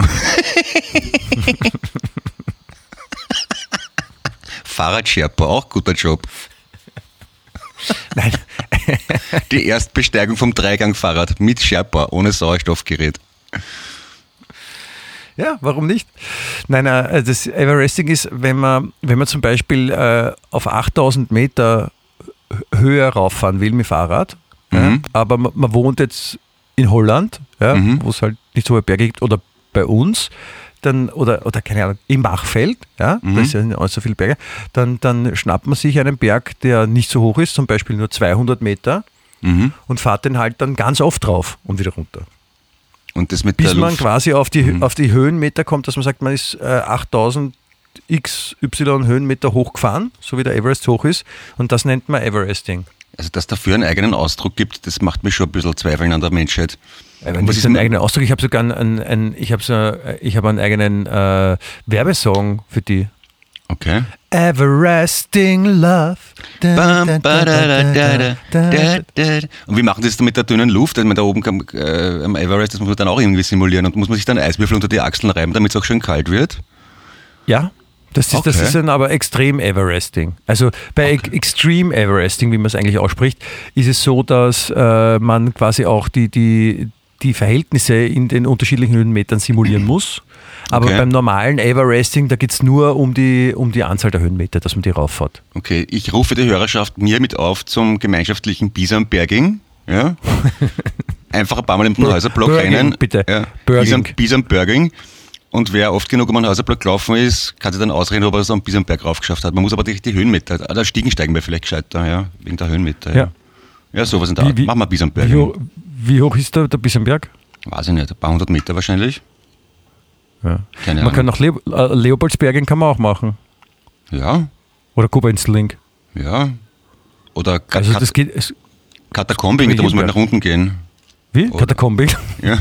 Fahrradsherpa, auch guter Job. Nein. Die Erstbesteigung vom Dreigang-Fahrrad mit Sherpa, ohne Sauerstoffgerät. Ja, warum nicht? Nein, äh, das Everesting ist, wenn man, wenn man zum Beispiel äh, auf achttausend Meter Höhe rauffahren will mit Fahrrad, Mhm. ja, aber man, man wohnt jetzt in Holland, ja, Mhm. wo es halt nicht so hohe Berge gibt, oder bei uns, dann, oder, oder keine Ahnung, im Machfeld, ja, Mhm. da ist ja nicht so viele Berge, dann, dann schnappt man sich einen Berg, der nicht so hoch ist, zum Beispiel nur zweihundert Meter, Mhm. und fahrt den halt dann ganz oft drauf und wieder runter. Und das mit Bis der man Luft. quasi auf die, Mhm. auf die Höhenmeter kommt, dass man sagt, man ist äh, achttausend X Y Höhenmeter hochgefahren, so wie der Everest hoch ist, und das nennt man Everesting. Also, dass dafür einen eigenen Ausdruck gibt, das macht mich schon ein bisschen zweifeln an der Menschheit. Äh, Und was das ist ist ein denn- eigener Ausdruck. Ich habe sogar einen, einen, einen, ich habe so, äh, ich habe einen eigenen äh, Werbesong für die. Okay. Everesting Love. Da, da, Bam, da, ba, da, da, da, da, da, da, da. da. Und wie machen die das dann mit der dünnen Luft? Also, da oben kann, äh, am Everest, das muss man dann auch irgendwie simulieren. Und muss man sich dann Eiswürfel unter die Achseln reiben, damit es auch schön kalt wird? Ja, das ist, das Okay. ist dann aber Extrem Everesting. Also bei Okay. Extreme Everesting, wie man es eigentlich ausspricht, ist es so, dass äh, man quasi auch die, die, die Verhältnisse in den unterschiedlichen Höhenmetern simulieren muss. Aber Okay. beim normalen Everesting, da geht es nur um die, um die Anzahl der Höhenmeter, dass man die rauffährt. Okay, ich rufe die Hörerschaft mir mit auf zum gemeinschaftlichen Bisam-Berging. Ja? Einfach ein paar Mal im Bur- Häuserblock Burging, rennen. bitte. Ja. Burging. Bisam- Bisam-Berging. Und wer oft genug um einen Häuserblock gelaufen ist, kann sich dann ausreden, ob er es am Bisamberg raufgeschafft hat. Man muss aber die, die Höhenmeter, ah, da Stiegen steigen wir vielleicht gescheiter, ja, wegen der Höhenmeter. Ja, Ja. ja sowas in der Wie- Art. wie- Machen wir Bisamberg. Wie, hoch- wie hoch ist der, der Bisamberg? Weiß ich nicht, ein paar hundert Meter wahrscheinlich. Ja. Keine Man kann Ahnung. nach Leo, äh, Leopoldsbergen kann man auch machen. Ja, Oder Koblenz-Link. ja. Oder Ka- Also Kat- das geht. Es, Katakombing, da muss man Hilberg. nach unten gehen. wie? Oder- Katakombing? Ja.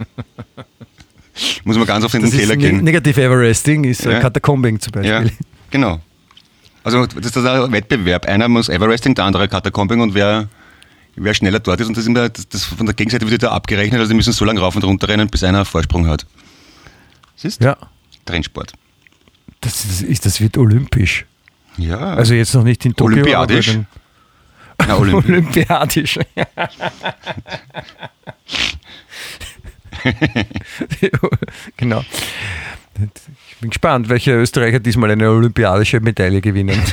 Muss man ganz auf in Das den Keller ist gehen. ne- Negative Everesting ist äh, Ja. Katakombing zum Ja, Beispiel. genau. Also das ist ein Wettbewerb. Einer muss Everesting, der andere Katakombing und wer, wer schneller dort ist und das, ist immer, das, das von der Gegenseite wird da abgerechnet, also die müssen so lange rauf und runter rennen, bis einer einen Vorsprung hat. Siehst du? Ja. Trendsport. Das, das, ist, das wird olympisch. Ja. Also jetzt noch nicht in Tokio. Olympiadisch? aber Na, dann- Olympi- Olympiadisch. Genau. Ich bin gespannt, welche Österreicher diesmal eine olympiadische Medaille gewinnen.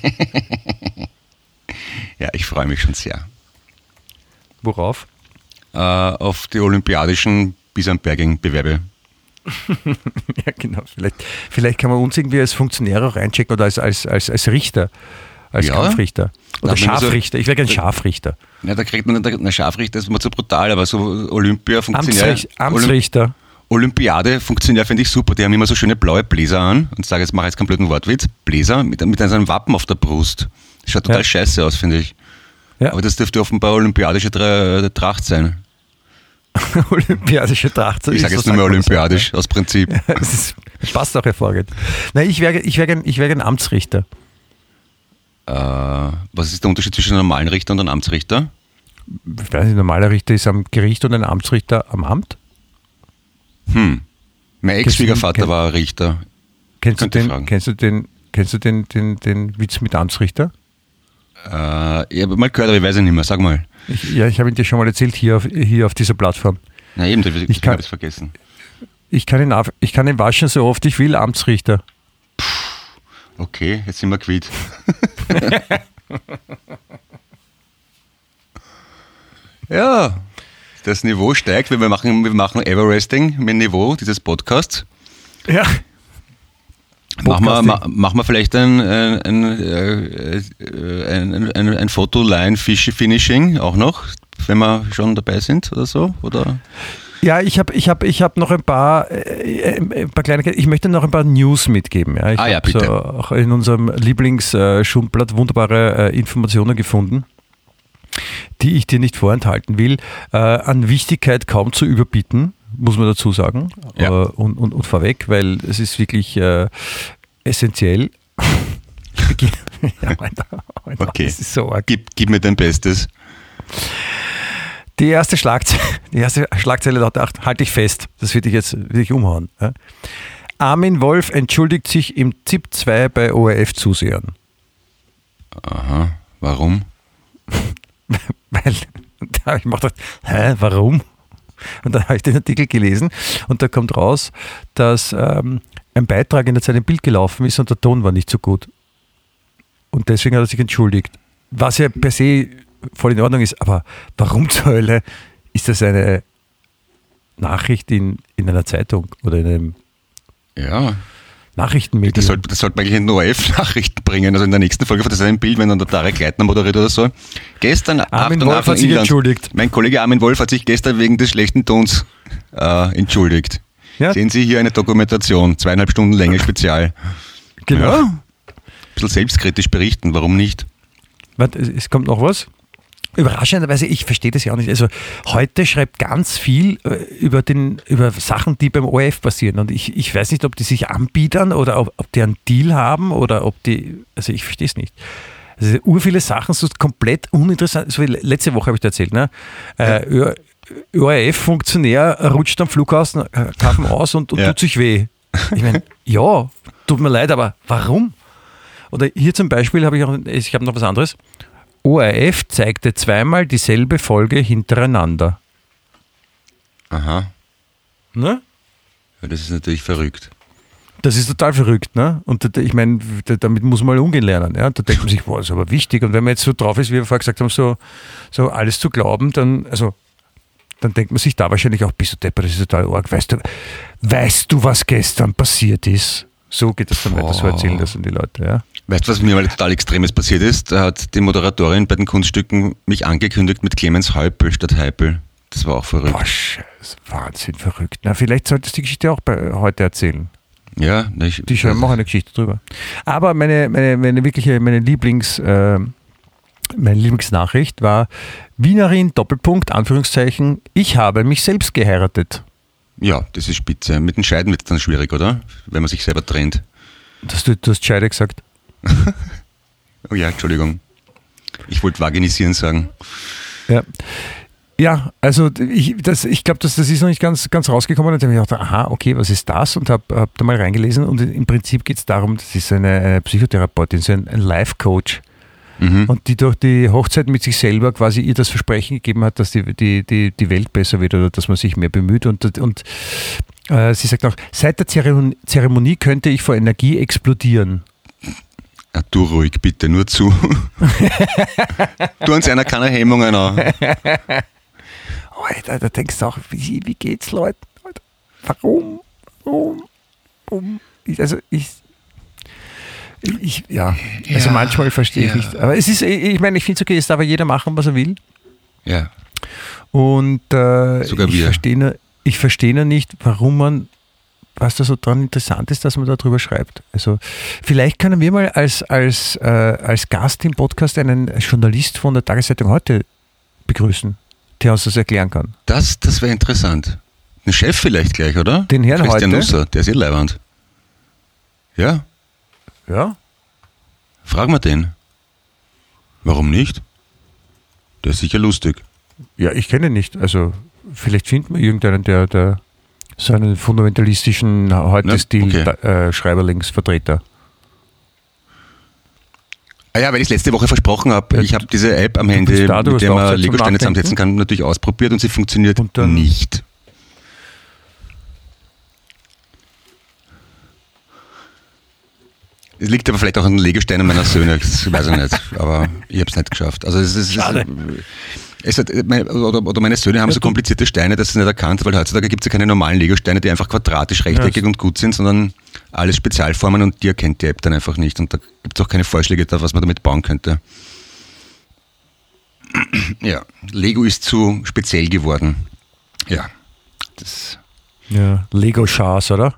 ja, ich freue mich schon sehr. Worauf? Äh, auf die olympiadischen Bisam-Berging-Bewerbe. Ja, genau. Vielleicht, vielleicht kann man uns irgendwie als Funktionär auch reinchecken oder als, als, als, als Richter, als Ja. Kampfrichter. Oder Na, wenn man so- Scharfrichter. Ich wäre gern Scharfrichter. Ja, da kriegt man eine Scharfrichter, das ist mir zu brutal, aber so Olympia funktioniert. Amtsricht, Amtsrichter. Olympiade funktioniert, finde ich super. Die haben immer so schöne blaue Bläser an. Und ich sage, jetzt mache ich jetzt keinen blöden Wortwitz. Bläser mit, mit einem Wappen auf der Brust. Das schaut total ja. scheiße aus, finde ich. Ja. Aber das dürfte offenbar olympiadische Tracht sein. Olympiadische Tracht. Ich sage jetzt nur mehr olympiadisch, ja. aus Prinzip. Ja, das, ist, das passt auch hervorragend. Nein, ich wäre ich wär gern, ich wär gern Amtsrichter. Äh, was ist der Unterschied zwischen einem normalen Richter und einem Amtsrichter? Ich weiß nicht, ein normaler Richter ist am Gericht und ein Amtsrichter am Amt. Hm. Mein Ex-Schwiegervater war Richter. Kennst du, den, kennst du den, kennst du den, den, den Witz mit Amtsrichter? Äh, ich habe mal gehört, aber ich weiß ihn nicht mehr. Sag mal. Ich, ja, ich habe ihn dir schon mal erzählt, hier auf, hier auf dieser Plattform. Na eben, ich, ich habe es vergessen. Ich kann, ihn, ich kann ihn waschen, so oft ich will, Amtsrichter. Puh, okay, jetzt sind wir quitt. Ja, das Niveau steigt, weil wir machen, wir machen Everesting mit dem Niveau dieses Podcasts. Ja. Machen wir, ma, machen wir vielleicht ein, ein, ein, ein, ein, ein Fotoline-Finishing auch noch, wenn wir schon dabei sind oder so? Oder? Ja, ich habe ich hab, ich hab noch ein paar, äh, ein paar kleine, ich möchte noch ein paar News mitgeben. Ja. Ich ah ja, bitte. So auch in unserem Lieblingsschundblatt wunderbare äh, Informationen gefunden, die ich dir nicht vorenthalten will, äh, an Wichtigkeit kaum zu überbieten, muss man dazu sagen, ja. äh, und, und, und vorweg, weil es ist wirklich äh, essentiell. Ich beginne. Ja, Alter, Alter, okay, das ist so arg. Gib, gib mir dein Bestes. Die erste Schlagzeile, die erste Schlagzeile lautet, halte ich fest, das wird dich jetzt wirklich umhauen. Ja? Armin Wolf entschuldigt sich im Z I P zwei bei O R F-Zusehern. Aha, warum? Weil, da habe ich mir gedacht, hä, warum? Und dann habe ich den Artikel gelesen und da kommt raus, dass ähm, ein Beitrag in der Zeit im Bild gelaufen ist und der Ton war nicht so gut. Und deswegen hat er sich entschuldigt. Was ja per se voll in Ordnung ist, aber warum zur Hölle ist das eine Nachricht in, in einer Zeitung oder in einem ja. Nachrichtenmedium? Das sollte, das sollte man eigentlich in O R F-Nachrichten bringen. Also in der nächsten Folge von das ein Bild, wenn dann der Tarek Leitner moderiert oder so. Gestern, Armin Wolf hat sich Inland, entschuldigt. Mein Kollege Armin Wolf hat sich gestern wegen des schlechten Tons äh, entschuldigt. Ja? Sehen Sie hier eine Dokumentation, zweieinhalb Stunden Länge Spezial. Genau. Ja, ein bisschen selbstkritisch berichten, warum nicht? Warte, es kommt noch was? Überraschenderweise, ich verstehe das ja auch nicht. Also heute schreibt ganz viel über, den, über Sachen, die beim O R F passieren. Und ich, ich weiß nicht, ob die sich anbiedern oder ob, ob die einen Deal haben oder ob die, also ich verstehe es nicht. Also ur viele Sachen, so komplett uninteressant. So wie letzte Woche habe ich dir erzählt, ne? Ja. Äh, O R F-Funktionär rutscht am Flughafen aus und, und ja. tut sich weh. Ich meine, ja, tut mir leid, aber warum? Oder hier zum Beispiel habe ich auch, ich habe noch was anderes. O R F zeigte zweimal dieselbe Folge hintereinander. Aha. Ne? Ja, das ist natürlich verrückt. Das ist total verrückt, ne? Und ich meine, damit muss man umgehen lernen. Ja? Da denkt man sich, boah, das ist aber wichtig. Und wenn man jetzt so drauf ist, wie wir vorher gesagt haben, so, so alles zu glauben, dann, also, dann denkt man sich da wahrscheinlich auch, bist du deppert, das ist total arg. Weißt du, weißt du, was gestern passiert ist? So geht es dann weiter, so erzählen das dann die Leute, ja. Weißt du, was mir mal total Extremes passiert ist? Da hat die Moderatorin bei den Kunststücken mich angekündigt mit Clemens Heupel statt Heipel. Das war auch verrückt. Boah, Scheiße, Wahnsinn, verrückt. Na, vielleicht solltest du die Geschichte auch bei, heute erzählen. Ja. Ne, ich, die schreiben auch eine Geschichte drüber. Aber meine, meine, meine wirkliche, meine Lieblings, äh, meine Lieblingsnachricht war Wienerin, Doppelpunkt, Anführungszeichen, ich habe mich selbst geheiratet. Ja, das ist spitze. Mit den Scheiden wird es dann schwierig, oder? Wenn man sich selber trennt. Das, du, du hast Scheide gesagt. Oh ja, Entschuldigung. Ich wollte vaginisieren sagen. Ja, ja also ich, ich glaube, das, das ist noch nicht ganz, ganz rausgekommen. Und dann habe ich gedacht, aha, okay, was ist das? Und habe hab da mal reingelesen. Und im Prinzip geht es darum, das ist eine, eine Psychotherapeutin, so ein, ein Life-Coach. Mhm. Und die durch die Hochzeit mit sich selber quasi ihr das Versprechen gegeben hat, dass die, die, die, die Welt besser wird oder dass man sich mehr bemüht. Und, und äh, sie sagt auch, seit der Zeremonie, Zeremonie könnte ich vor Energie explodieren. Ja, du ruhig, bitte, nur zu. Du uns einer keine Hemmungen an. Oh, Alter, da denkst du auch, wie, wie geht's Leuten? Warum? Warum? Warum? Ich, also ich, ich, ja, also ja, manchmal verstehe ich ja. nicht. Aber es ist, ich meine, ich finde es okay, es darf jeder machen, was er will. Ja. Und äh, Sogar ich wir. verstehe nur, ich verstehe nur nicht, warum man, was da so dran interessant ist, dass man da drüber schreibt. Also vielleicht können wir mal als, als, äh, als Gast im Podcast einen Journalist von der Tageszeitung heute begrüßen, der uns das erklären kann. Das, das wäre interessant. Ein Chef vielleicht gleich, oder? Den Herrn Christian heute? Nusser, der ist eh leiwand. Ja, Ja? frag mal den. Warum nicht? Der ist sicher lustig. Ja, ich kenne ihn nicht. Also vielleicht finden wir irgendeinen, der, der so einen fundamentalistischen Na, Heute-Stil okay. äh, Schreiberlingsvertreter. Ah ja, weil ich es letzte Woche versprochen habe, Ja, ich habe diese App am Handy, bist da, du mit hast der auch man Zeit zum Lego-Steine Nachdenken. zusammensetzen kann, natürlich ausprobiert und sie funktioniert Und dann- nicht. Es liegt aber vielleicht auch an den Legosteinen meiner Söhne, das weiß ich nicht, aber ich habe es nicht geschafft. Also es ist, Schade. Es hat, meine, oder, oder meine Söhne haben so komplizierte Steine, dass sie nicht erkannt, weil heutzutage gibt es ja keine normalen Lego-Steine, die einfach quadratisch, rechteckig Ja. und gut sind, sondern alles Spezialformen und die erkennt die App dann einfach nicht und da gibt es auch keine Vorschläge da, was man damit bauen könnte. Ja, Lego ist zu speziell geworden. Ja, das... Ja, Lego-Schars, oder?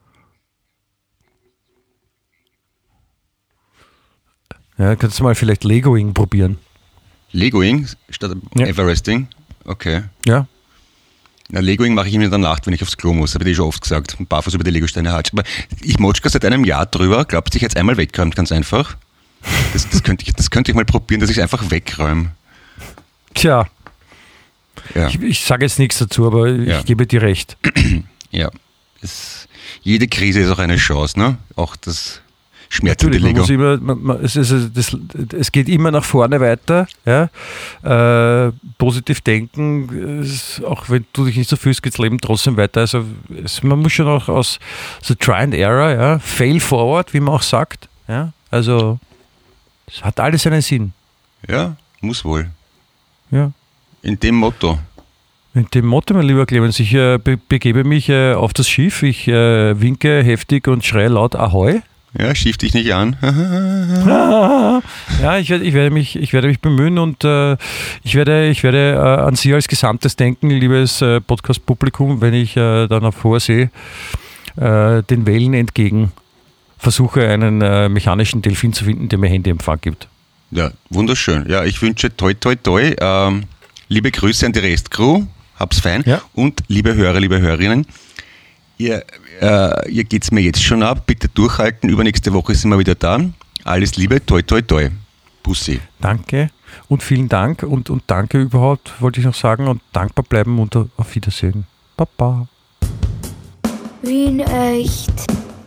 Ja, kannst du mal vielleicht Legoing probieren. Legoing statt Ja. Everesting? Okay. Ja? Na, Legoing mache ich immer in der Nacht, wenn ich aufs Klo muss. Habe ich dir schon oft gesagt. Ein Barfuß über die Legosteine hatsch. Aber ich motschka seit einem Jahr drüber. Glaubst du, ich jetzt einmal wegräumt, ganz einfach? Das, das, könnte ich, das könnte ich mal probieren, dass ich es einfach wegräume. Tja, Ja, ich, ich sage jetzt nichts dazu, aber Ja. ich gebe dir recht. ja. Es, jede Krise ist auch eine Chance, ne? Auch das schmerzende Natürlich, man Lego. muss immer, man, man, es, ist, das, es geht immer nach vorne weiter. Ja? Äh, positiv denken, es, auch wenn du dich nicht so fühlst, geht das Leben trotzdem weiter. Also es, man muss schon auch aus so Try and Error, ja? Fail forward, wie man auch sagt. Ja? Also es hat alles seinen Sinn. Ja, muss wohl. Ja. In dem Motto. Mit dem Motto, mein lieber Clemens, ich äh, be begebe mich äh, auf das Schiff, ich äh, winke heftig und schreie laut Ahoi. Ja, schief dich nicht an. Ja, ich werde, ich werde mich, ich werde mich bemühen und äh, ich werde, ich werde äh, an Sie als Gesamtes denken, liebes äh, Podcast-Publikum, wenn ich äh, dann auf hoher See äh, den Wellen entgegen versuche, einen äh, mechanischen Delfin zu finden, der mir Handyempfang gibt. Ja, wunderschön. Ja, ich wünsche toi toi toi. Ähm, liebe Grüße an die Restcrew. Hab's fein. Ja. Und liebe Hörer, liebe Hörerinnen, ihr, äh, ihr geht's mir jetzt schon ab. Bitte durchhalten. Übernächste Woche sind wir wieder da. Alles Liebe, toi toi toi. Bussi. Danke und vielen Dank und, und danke überhaupt, wollte ich noch sagen, und dankbar bleiben und auf Wiedersehen. Baba. Wien echt.